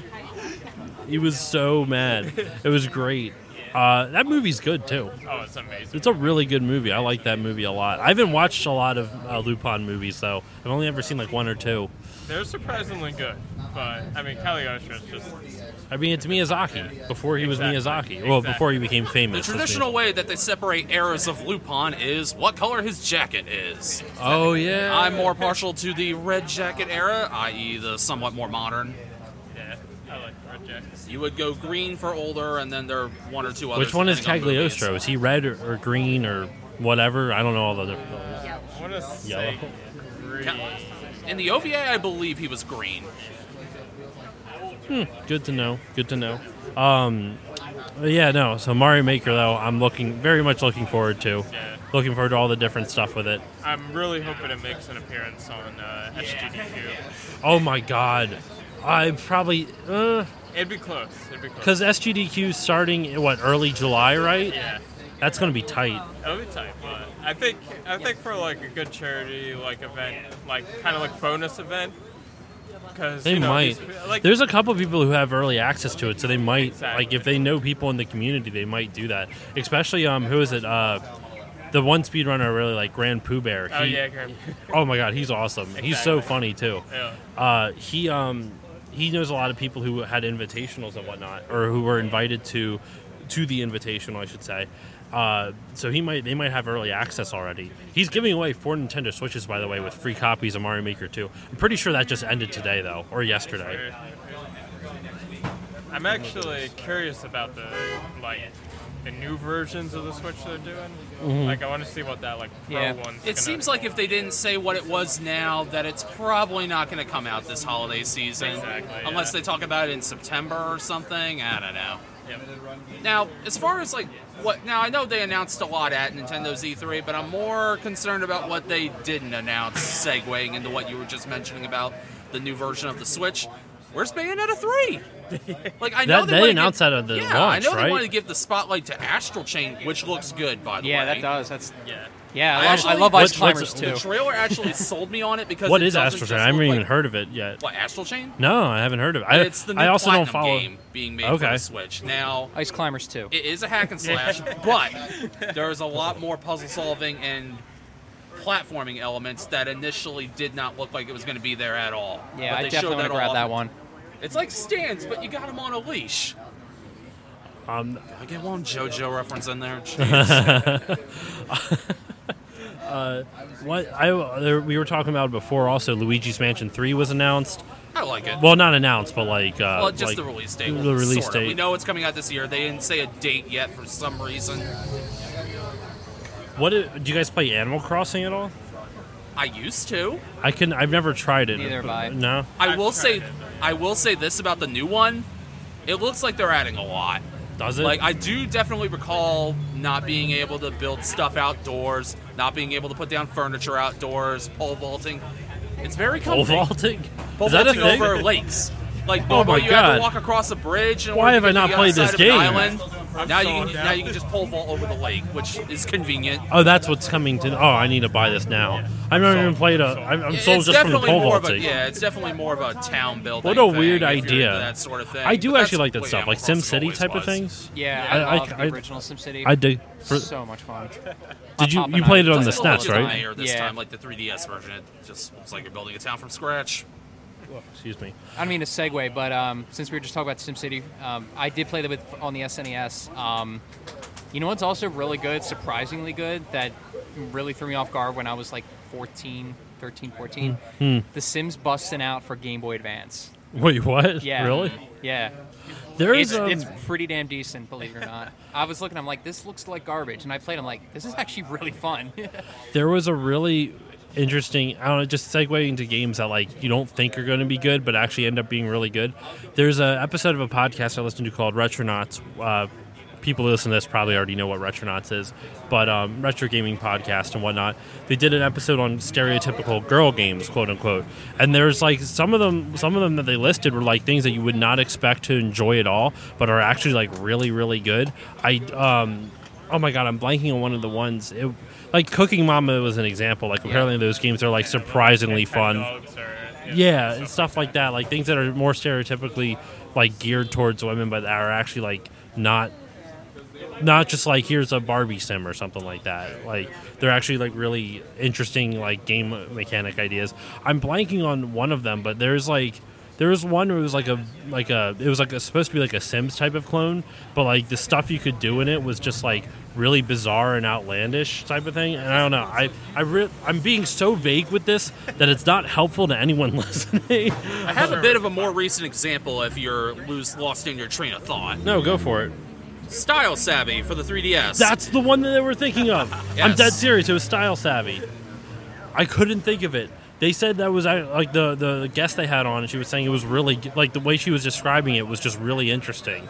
He was so mad. It was great. Uh, that movie's good too. Oh, it's amazing. It's a really good movie. I like that movie a lot. I haven't watched a lot of uh, Lupin movies, though. I've only ever seen like one or two. They're surprisingly good, but I mean Cagliostro is just I mean, it's Miyazaki before he was Exactly. Miyazaki. Well, Exactly. before he became The famous. traditional way that they separate eras of Lupin is what color his jacket is. Oh yeah. I'm more partial to the red jacket era, that is the somewhat more modern. yeah. I like red jackets. You would go green for older, and then there are one or two others. Which one is depending on movies. Cagliostro? Is he red or, or green or whatever? I don't know all the different colors. I want to say Yellow. green. In the O V A, I believe he was green. Good to know. Good to know. Um, yeah, no. So Mario Maker, though, I'm looking very much looking forward to. Yeah. Looking forward to all the different stuff with it. I'm really hoping it makes an appearance on uh, S G D Q. Oh my God. I probably uh, It'd be close. It'd be close. because S G D Q starting what early July, right? Yeah. That's gonna be tight. It'll be tight, but I think I think for like a good charity like event, like kind of like bonus event, because They you know, might. these- like There's a couple people who have early access to it, so they might Exactly. like if they know people in the community, they might do that. Especially um, who is it? Uh, the one speedrunner I really like, Grand Pooh Bear. oh He- yeah, Graham. Oh my God, he's awesome. He's so Exactly. funny too. yeah. Uh, he um he knows a lot of people who had invitationals and whatnot, or who were invited to to the invitational, I should say. Uh, so he might they might have early access already. He's giving away four Nintendo Switches, by the way, with free copies of Mario Maker two. I'm pretty sure that just ended today though, or yesterday. I'm actually curious about the like the new versions of the Switch they're doing. Mm-hmm. Like I want to see what that like pro Yeah. one's. It gonna- seems like if they didn't say what it was now, that it's probably not going to come out this holiday season. Exactly, yeah. Unless they talk about it in September or something. I don't know. Yep. Now, as far as like what, now I know they announced a lot at Nintendo's E three, but I'm more concerned about what they didn't announce, segueing into what you were just mentioning about the new version of the Switch. Where's Bayonetta three? Like I know That- they, they wanna announced give, that at the yeah, launch, I know right? they wanted to give the spotlight to Astral Chain, which looks good, by the Yeah, way. that does. That's Yeah. yeah. I I love, actually- I love What's- Ice Climbers what's- too. The trailer actually sold me on it because What it is doesn't Astral just Chain? I haven't look even like- heard of it yet. What, Astral Chain? No, I haven't heard of it. I, It's the new I also Platinum don't follow. game being made Okay. for the Switch. Now, Ice Climbers too. it is a hack and slash, but there's a lot more puzzle solving and platforming elements that initially did not look like it was going to be there at all. Yeah, But I they definitely showed want to grab off. that one. It's like stands, but you got them on a leash. Um, I get one JoJo reference in there. Jeez. what I there, we were talking about before. Also, Luigi's Mansion three was announced. I like it. Well, not announced, but like uh, Well, just like the release date. The release sorta. date. We know it's coming out this year. They didn't say a date yet for some reason. What do, do you guys play Animal Crossing at all? I used to. I can. I've never tried it. Neither have I. No. I I've will tried say, it. I will say this about the new one. It looks like they're adding a lot. Does it? Like, I do definitely recall not being able to build stuff outdoors, not being able to put down furniture outdoors, pole vaulting. It's very Pole comfy. vaulting? Pole Is that a vaulting thing? over lakes. Like, Oh normally my you have God. to walk across a bridge. In Why order have to I get not to the played other this side of an game? island. Now you can now you can just pole vault over the lake, which is convenient. Oh, that's what's coming to. Oh, I need to buy this now. I've never even played a. I'm, I'm sold it's just from the definitely pole more of a vaulting. yeah. It's definitely more of a town building. What a thing weird if you're into idea. That sort of thing. I do But actually that's like that what stuff, Animal like Crossing SimCity always type of was. things. Yeah, I- I, I- love I- the original SimCity. I dig. For, so much fun. Did you Pop you and played I- it on the It's a little S N E S, right? lighter This Yeah. time, like the three D S version, it just looks like you're building a town from scratch. Excuse me. I don't mean to segue, but um, since we were just talking about SimCity, um, I did play with on the S N E S. Um, you know what's also really good, surprisingly good, that really threw me off guard when I was like fourteen, thirteen, fourteen? Hmm. The Sims busting out for Game Boy Advance. Wait, what? Yeah. Really? Yeah. There is. It's, Um, it's pretty damn decent, believe it or not. I was looking, I'm like, this looks like garbage. And I played, I'm like, this is actually really fun. there was a really interesting. I don't know, just segueing into games that like you don't think are going to be good, but actually end up being really good. There's an episode of a podcast I listened to called Retronauts. Uh, people who listen to this probably already know what Retronauts is, but um, retro gaming podcast and whatnot. They did an episode on stereotypical girl games, quote unquote. And there's like some of them, some of them that they listed were like things that you would not expect to enjoy at all, but are actually like really, really good. I um, oh my god, I'm blanking on one of the ones. It, like Cooking Mama was an example. Like apparently those games are like surprisingly fun. Dogs are, Yeah, and stuff like that. Like things that are more stereotypically like geared towards women, but are actually like not not just like here's a Barbie sim or something like that. Like they're actually like really interesting like game mechanic ideas. I'm blanking on one of them, but there's like there was one where it was like a like a it was like a, supposed to be like a Sims type of clone, but like the stuff you could do in it was just like really bizarre and outlandish type of thing. And I don't know, I I re- I'm being so vague with this that it's not helpful to anyone listening. I have a bit of a more recent example if you're lose, lost in your train of thought. No, go for it. Style Savvy for the three D S. That's the one that they were thinking of. I'm Yes. dead serious. It was Style Savvy. I couldn't think of it. They said that was uh, like the the guest they had on, and she was saying it was really like the way she was describing it was just really interesting.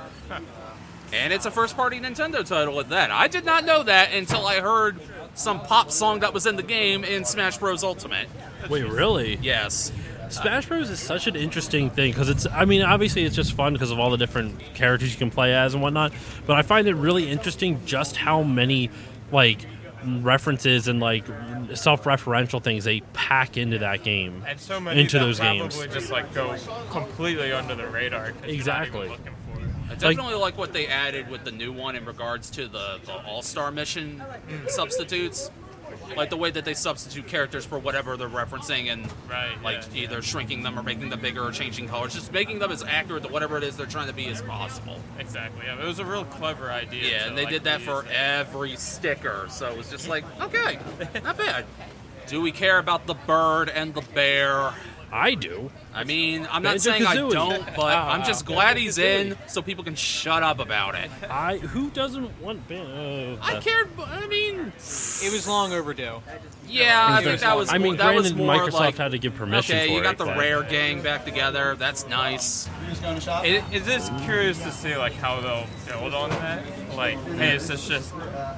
And it's a first-party Nintendo title at that. I did not know that until I heard some pop song that was in the game in Smash Bros. Ultimate. Wait, really? Yes. Smash Bros is such an interesting thing because it's. I mean, obviously it's just fun because of all the different characters you can play as and whatnot. But I find it really interesting just how many like references and like self-referential things they pack into that game. and so many into that those probably games. just like go completely under the radar. 'cause Exactly. You're not even looking for it. I definitely like, what they added with the new one in regards to the, the All-Star mission substitutes. Like the way that they substitute characters for whatever they're referencing and Right, like yeah. either shrinking them or making them bigger or changing colors. Just making them as accurate to whatever it is they're trying to be as possible. Exactly. Yeah, it was a real clever idea. Yeah, to, and they like, did that use for it. every sticker. So it was just like, okay, not bad. Do we care about the bird and the bear? I do. I mean, I'm not saying I Banjo-Kazooie. don't, but I'm just glad he's in so people can shut up about it. I who doesn't want ban- oh, I that- cared, I mean, It was long overdue. yeah, I think that was I more, mean, that was granted, more Microsoft like, had to give permission okay, for you got it, the but- Rare gang back together. That's nice. It, it is curious to see like how they'll build on that. Like, hey, is this just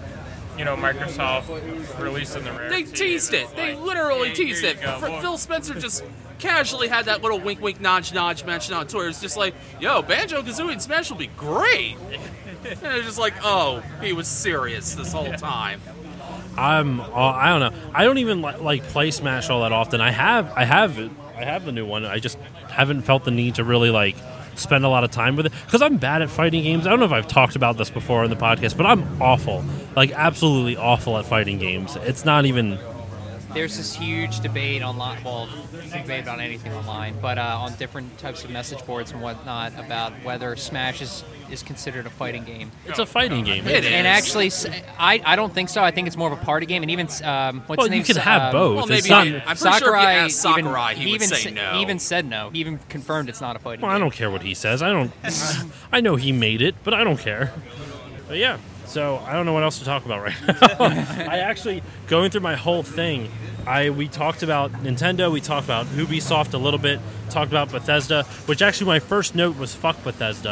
you know Microsoft releasing the Rare? They team, teased and it. it's They like, literally hey, teased here it. you go, F- look. Phil Spencer just casually had that little wink, wink, nudge, nudge mention on Twitter. It's just like, yo, Banjo-Kazooie and Smash will be great. And it was just like, oh, he was serious this whole time. I'm. Uh, I don't know. I don't even li- like play Smash all that often. I have. I have. it- I have the new one. I just haven't felt the need to really like spend a lot of time with it because I'm bad at fighting games. I don't know if I've talked about this before in the podcast, but I'm awful. Like absolutely awful at fighting games. It's not even. There's this huge debate online, well, debate about anything online, but uh, on different types of message boards and whatnot about whether Smash is, is considered a fighting game. It's a fighting game. It is. And actually, s- I, I don't think so. I think it's more of a party game. And even, um, what's Well, his name? you can have Um, both. Well, It's maybe not. I'm pretty sure if you asked even- Sakurai, he would even say s- no. He even said no. He even confirmed it's not a fighting Well, I game. don't care what he says. I don't. I know he made it, but I don't care. But yeah. So I don't know what else to talk about right now. I actually going through my whole thing. I we talked about Nintendo. We talked about Ubisoft a little bit. Talked about Bethesda, which actually my first note was fuck Bethesda.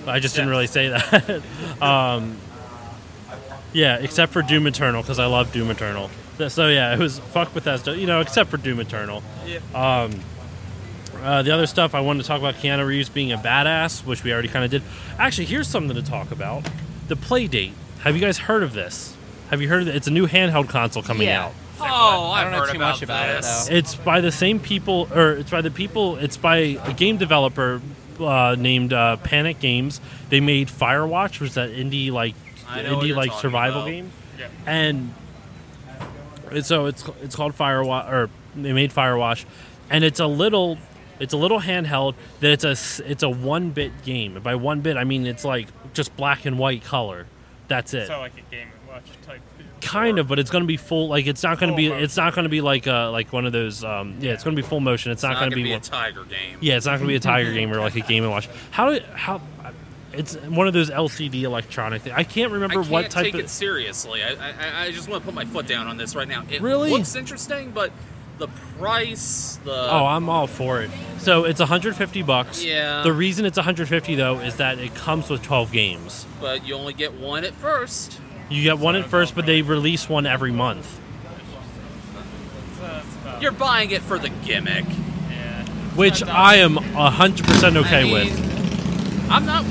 I just didn't really say that. um, yeah, except for Doom Eternal, because I love Doom Eternal. So yeah, it was fuck Bethesda, you know, except for Doom Eternal. Yeah. Um, uh, the other stuff I wanted to talk about Keanu Reeves being a badass, which we already kind of did. Actually, here's something to talk about: the Playdate. Have you guys heard of this? Have you heard of it? It's a new handheld console coming Yeah. out. Oh, I I've don't know heard too about much about it, this. though. It's by the same people, or it's by the people. It's by a game developer uh, named uh, Panic Games. They made Firewatch, which was that indie like I know what indie you're like talking survival about. game, Yeah. and and so it's it's called Firewatch, or they made Firewatch, and it's a little it's a little handheld that it's a s- it's a one bit game. And by one bit, I mean it's like just black and white color. That's it. So like a Game and Watch type. Kind of, but it's going to be full. Like it's not going to Full be. motion. It's not going to be like uh like one of those. Um, yeah, it's going to be full motion. It's, It's not, not going to gonna be. be a one- Tiger game. yeah, it's not going to be a Tiger game or like a Game and Watch. How do how? It's one of those L C D electronic things. I can't I remember can't what type take of. it seriously. I, I, I just want to put my foot down on this right now. It Really? looks interesting, but the price, the Oh, I'm all for it. So it's one hundred fifty bucks. Yeah. The reason it's one hundred fifty though is that it comes with twelve games. but you only get one at first. You get one at first, but they release one every month. So that's about, You're buying it for the gimmick. yeah. Which I am one hundred percent okay I mean, with. I'm not.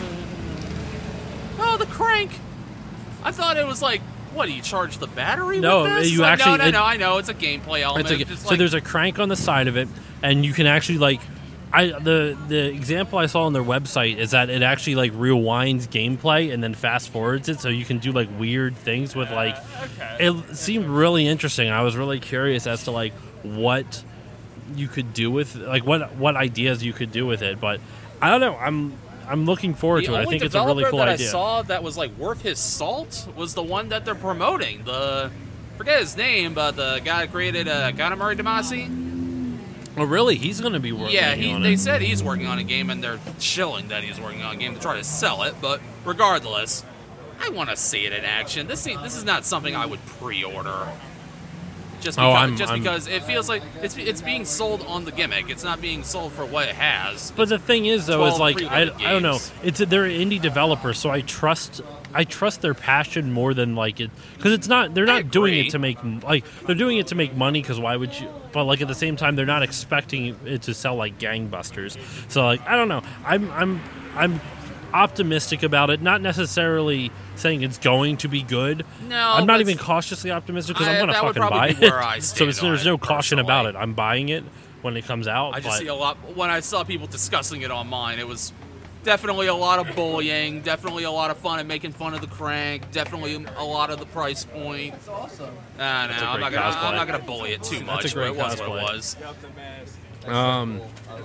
Oh, the crank! I thought it was like, what do you charge the battery? No, with this? you Like, actually- No, no, it- no. I know it's a gameplay element. It's a- just so like, there's a crank on the side of it, and you can actually like, I the the example I saw on their website is that it actually like rewinds gameplay and then fast forwards it, so you can do like weird things with like. Okay. It seemed really interesting. I was really curious as to like what you could do with like what what ideas you could do with it, but I don't know. I'm I'm looking forward the to it. I only think it's a really developer cool that idea. I saw that was like worth his salt was the one that they're promoting. The forget his name, but the guy that created uh, Ganamari Damacy. Oh, really? He's going to be working Yeah, he, on they it. said he's working on a game, and they're shilling that he's working on a game to try to sell it. But regardless, I want to see it in action. This this is not something I would pre-order. Just Oh, because, I'm- just I'm- because it feels like it's it's being sold on the gimmick. It's not being sold for what it has. But the thing is, though, is twelve like I, pre-loaded I don't know. games. It's they're an indie developer, so I trust I trust their passion more than like it because it's not they're I not doing agree. it to make like they're doing it to make money because why would you? But like at the same time, they're not expecting it to sell like gangbusters. So like I don't know. I'm I'm I'm optimistic about it. Not necessarily saying it's going to be good. No, I'm not but even cautiously optimistic because I- I'm gonna that would fucking probably buy be it. where I so stand it's, on there's it, no caution about it. personally. I'm buying it when it comes out. I just but- see a lot when I saw people discussing it online. It was definitely a lot of bullying, definitely a lot of fun and making fun of the crank, definitely a lot of the price point. That's awesome. Uh, no, a I'm great not gonna cosplay. I'm not gonna bully it too much. That's a great but it was cosplay. what it was. Um,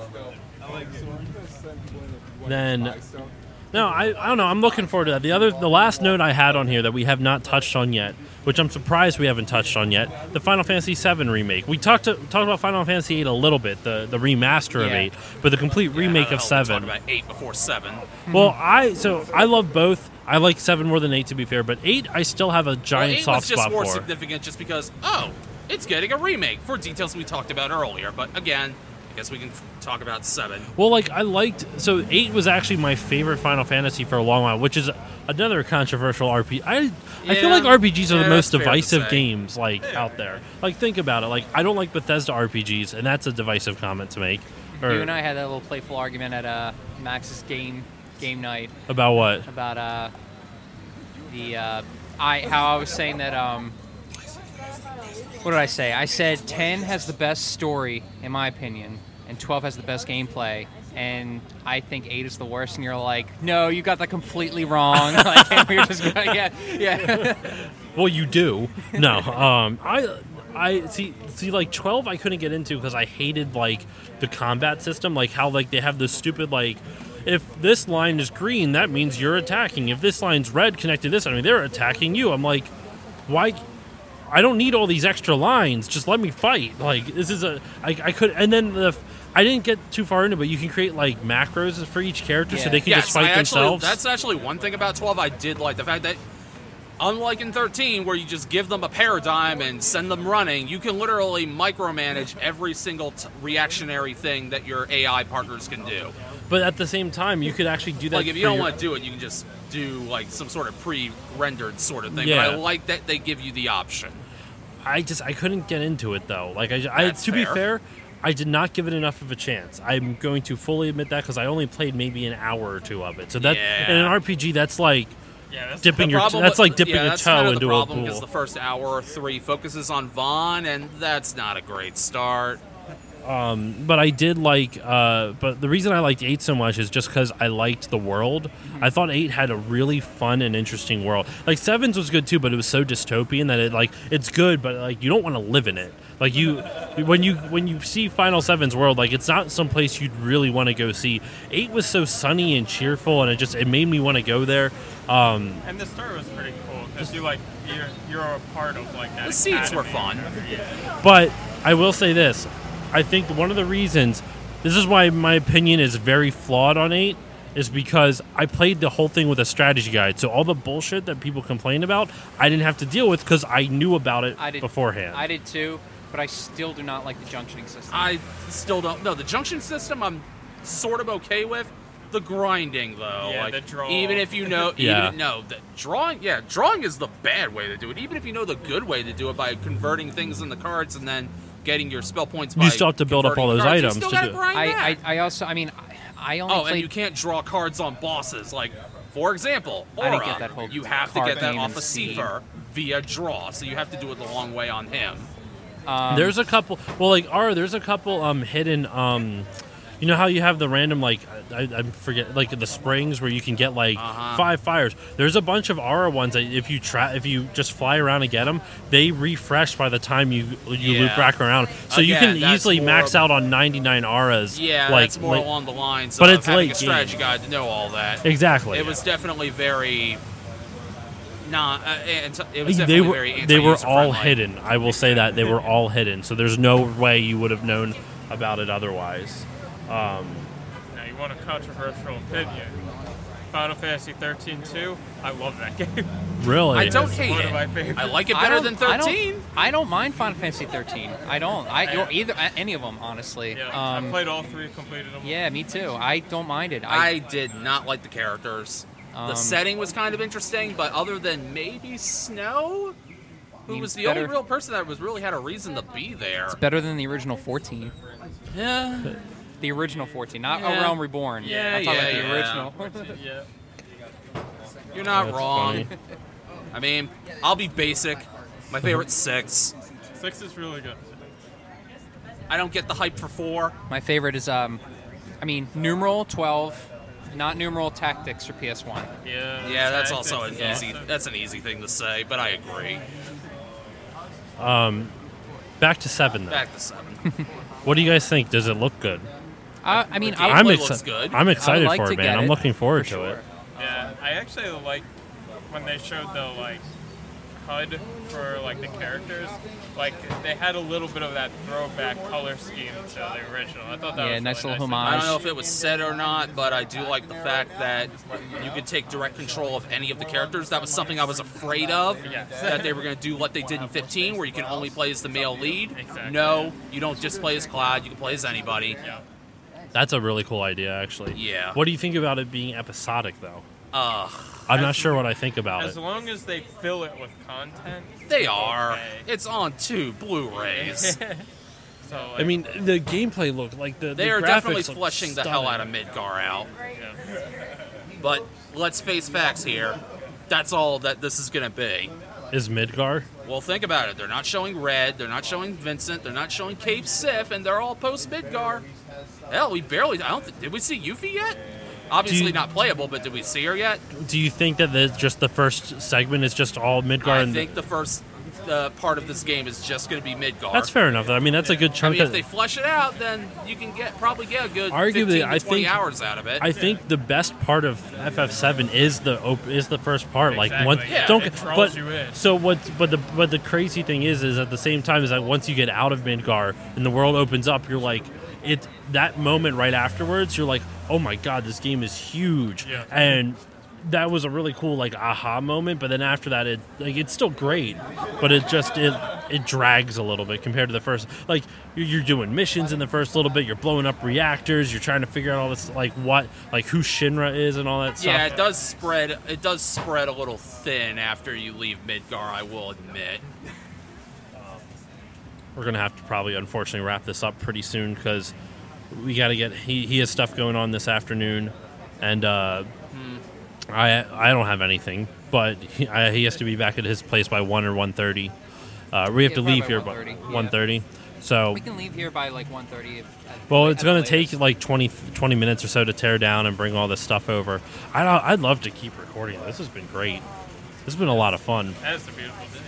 then no, I, I don't know. I'm looking forward to that. The other, the last note I had on here that we have not touched on yet, which I'm surprised we haven't touched on yet, the Final Fantasy seven remake. We talked to, talked about Final Fantasy eight a little bit, the the remaster of Yeah. eight, but the complete remake Yeah, of hell, we seven. talked about eight before seven. Well, I so I love both. I like seven more than eight, to be fair, but eight I still have a Well, giant eight soft was just spot more for. significant just because oh, it's getting a remake for details we talked about earlier. But again, I guess we can talk about seven. Well, like I liked so eight was actually my favorite Final Fantasy for a long while, which is another controversial R P G. I I feel Yeah. like R P Gs are Yeah, the most that's fair to divisive say. games like out there. Like think about it. Like I don't like Bethesda R P Gs, and that's a divisive comment to make. Or You and I had that little playful argument at uh, Max's game game night about what? about uh, the uh, I how I was saying that um, what did I say? I said ten has the best story in my opinion, and twelve has the best gameplay, and I think eight is the worst. And you're like, no, you got that completely wrong. Like, and we were just going, yeah, yeah. Well, you do. No, um, I, I see. See, like twelve, I couldn't get into because I hated like the combat system, like how like they have this stupid like, if this line is green, that means you're attacking. If this line's red connected to this, I mean they're attacking you. I'm like, why? I don't need all these extra lines. Just let me fight. Like this is a, I, I could, and then the. I didn't get too far into it, but you can create like macros for each character so Yeah. they can yes, just fight I actually, themselves. That's actually one thing about twelve I did like. The fact that, unlike in thirteen, where you just give them a paradigm and send them running, you can literally micromanage every single t- reactionary thing that your A I partners can do. But at the same time, you could actually do that. Like if you for don't your- want to do it, you can just do like some sort of pre-rendered sort of thing. Yeah. But I like that they give you the option. I just I couldn't get into it though. Like I, I That's to be fair. fair, I did not give it enough of a chance. I'm going to fully admit that because I only played maybe an hour or two of it. So that Yeah. in an R P G, that's like Yeah, that's dipping The your problem that's with- like dipping yeah, a that's toe kind of into the a problem because pool. the first hour or three focuses on Vaughn, and that's not a great start. But I did like, uh, but the reason I liked eight so much is just because I liked the world. I thought eight had a really fun and interesting world. Like sevens was good too, but it was so dystopian that it like it's good, but like you don't want to live in it. Like you, when you when you see Final Seven's world, like it's not some place you'd really want to go see. Eight was so sunny and cheerful, and it just it made me want to go there. Um, And the story was pretty cool because you like you're you're a part of like that. The seats were academy. fun. Yeah. But I will say this. I think one of the reasons, this is why my opinion is very flawed on eight, is because I played the whole thing with a strategy guide. So all the bullshit that people complain about, I didn't have to deal with because I knew about it I did beforehand. I did too, but I still do not like the junctioning system. I still don't know. The junction system I'm sort of okay with. The grinding, though. Yeah, like, the draw. Even if you know, Yeah. even no, the drawing, yeah, drawing is the bad way to do it. Even if you know the good way to do it by converting things in the cards and then getting your spell points by You still have to build up all converting those cards, you items still to gotta do it. grind I, that. I, I also, I mean, I I only Oh, played. and you can't draw cards on bosses. Like, for example, I Aura, didn't get that whole you have to card get that game off and of seed. Seifer via draw, so you have to do it the long way on him. um, There's a couple. Well, like Ara, there's a couple um hidden. Um, you know how you have the random like I, I forget like the springs where you can get like Uh-huh. five fires. There's a bunch of Ara ones that if you try if you just fly around and get them, they refresh by the time you you loop Yeah. back around. So you Again, can that's easily more max of- out on ninety-nine Aras. Yeah, like, that's more like- along the lines but of it's having late a strategy game. guide to know all that. Exactly. It was definitely very not. Uh, anti- it was they definitely were very they were all anti-user-friendly. hidden. I will say that they were all hidden. So there's no way you would have known about it otherwise. Now you want a controversial opinion? Final Fantasy thirteen two. I love that game. Really? I don't It's hate one it. of my favorites. I like it I better don't- than I don't- thirteen. I don't mind Final Fantasy thirteen. I don't. I Yeah. or either any of them, honestly. Yeah, Um, I played all three, completed them. yeah, me too. I don't mind it. I I, did not like the characters. the Um, setting was kind of interesting, but other than maybe Snow, who mean, was the better- only real person that was really had a reason to be there. it's better than the original fourteen. Yeah. The original fourteen, not Yeah. A Realm Reborn. Yeah, I'm talking yeah, about the yeah. original. Yeah. You're not That's wrong. funny. I mean, I'll be basic. My favorite's six. Six is really good. I don't get the hype for four. My favorite is um, I mean numeral twelve, not numeral tactics for P S one. Yeah. Yeah, that's also an Tactics is easy. awesome. That's an easy thing to say, but I agree. Back to seven though. Back to seven. What do you guys think? Does it look good? I, I mean, The I, I'm gameplay excited. looks good. I'm excited like for to it, man. get I'm it, looking forward for to sure. it. Yeah, I actually like when they showed the like H U D for like the characters. Like they had a little bit of that throwback color scheme to the original. I thought that Yeah, was nice really little nice. I homage. don't know if it was said or not, but I do like the fact that you could take direct control of any of the characters. That was something I was afraid of, Yes. that they were going to do what they did in fifteen, where you can only play as the male lead. Exactly. No, you don't just play as Cloud, you can play as anybody. Yeah. That's a really cool idea, actually. Yeah. What do you think about it being episodic, though? Ugh. I'm not sure what I think about As it. long as they fill it with content. They are. okay. It's on two Blu-rays. So like, I mean, the gameplay look like the. They the are definitely graphics look fleshing the hell out of stunning. Midgar out. yeah. But let's face facts here. That's all that this is going to be. Is Midgar? Well, think about it. They're not showing Red. They're not showing Vincent. They're not showing Cape Sif, and they're all post Midgar. Hell, we barely. I don't. Th- did we see Yuffie yet? Obviously Do you- not playable, but did we see her yet? Do you think that the, just the first segment is just all Midgar? I and think the first uh, part of this game is just going to be Midgar. that's fair enough. I mean, that's a good I chunk mean, if of. they flesh it out, then you can get probably get a good Arguably, fifteen to I twenty think- hours out of it. I think the best part of F F seven is the op- is the first part. Like Exactly, once, yeah. don't It draws but you in. so what? But the but the crazy thing is, is at the same time is that once you get out of Midgar and the world opens up, you're like, it that moment right afterwards, you're like, oh my god, this game is huge, Yeah. and that was a really cool like aha moment. But then after that, it like it's still great, but it just it it drags a little bit compared to the first. Like you're, you're doing missions in the first little bit. You're blowing up reactors. You're trying to figure out all this, like what, like who Shinra is and all that stuff. Yeah, it does spread. It does spread a little thin after you leave Midgar, I will admit. We're gonna have to probably, unfortunately, wrap this up pretty soon because we got to get. He he has stuff going on this afternoon, and uh, hmm. I I don't have anything, but he, I, he has to be back at his place by one or one thirty. Uh, we have Yeah, to leave by here one thirty, by yeah. one thirty. So We can leave here by like one thirty. well, it's gonna take like twenty, twenty minutes or so to tear down and bring all this stuff over. I I'd love to keep recording. This has been great. This has been a lot of fun. That's a beautiful day.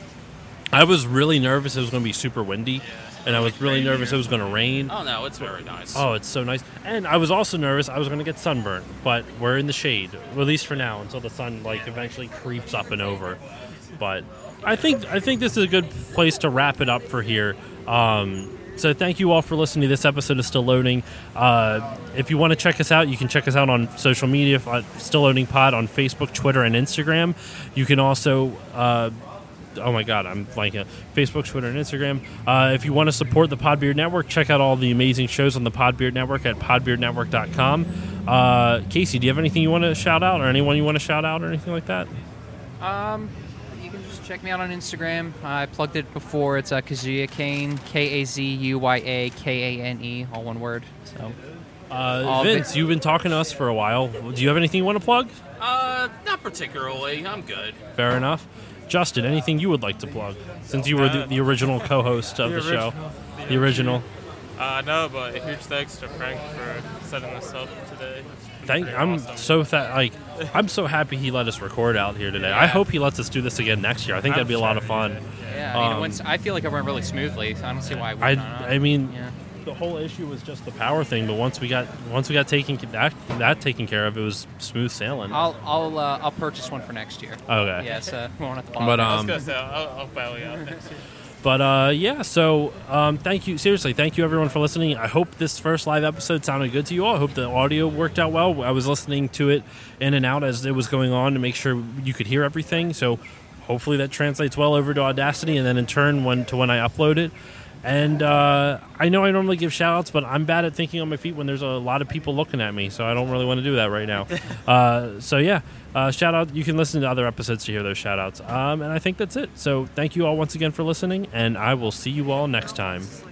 I was really nervous it was going to be super windy, and I was really nervous it was going to rain. Oh no, it's very nice. Oh, it's so nice. And I was also nervous I was going to get sunburnt, but we're in the shade, well, at least for now, until the sun like eventually creeps up and over. But I think I think this is a good place to wrap it up for here. Um, so thank you all for listening to this episode of Still Loading. Uh, if you want to check us out, you can check us out on social media, uh, Still Loading Pod on Facebook, Twitter, and Instagram. You can also... Uh, Oh my God, I'm blanking. Facebook, Twitter, and Instagram. Uh, if you want to support the Podbeard Network, check out all the amazing shows on the Podbeard Network at podbeard network dot com. Uh, Casey, do you have anything you want to shout out, or anyone you want to shout out, or anything like that? Um, you can just check me out on Instagram. I plugged it before. It's uh, Kazuya Kane, K A Z U Y A K A N E, all one word. So, uh, Vince, you've been talking to us for a while. Do you have anything you want to plug? Uh, not particularly. I'm good. Fair enough. Justin, anything you would like to plug, since you were the, the original co-host of the, the show? The original. Uh, no, but a huge thanks to Frank for setting this up today. Thank. I'm awesome. so th- like I'm so happy he let us record out here today. Yeah. I hope he lets us do this again next year. I think I'm that'd be a lot of sure. fun. yeah, I mean, Um, it went, I feel like it went really smoothly. So I don't see why it I wouldn't. I mean, Yeah. the whole issue was just the power thing, but once we got once we got taken that that taken care of, it was smooth sailing. I'll I'll uh, I'll purchase one for next year. Okay. Yeah, so we won't have to But, bother. I was um, gonna say I'll, I'll bail you out next year. But uh, yeah, so um, thank you. Seriously, thank you everyone for listening. I hope this first live episode sounded good to you all. I hope the audio worked out well. I was listening to it in and out as it was going on to make sure you could hear everything. So hopefully that translates well over to Audacity, and then in turn when to when I upload it. And uh, I know I normally give shout-outs, but I'm bad at thinking on my feet when there's a lot of people looking at me, so I don't really want to do that right now. uh, so yeah, uh, shout-out. You can listen to other episodes to hear those shout-outs. Um, and I think that's it. So thank you all once again for listening, and I will see you all next time.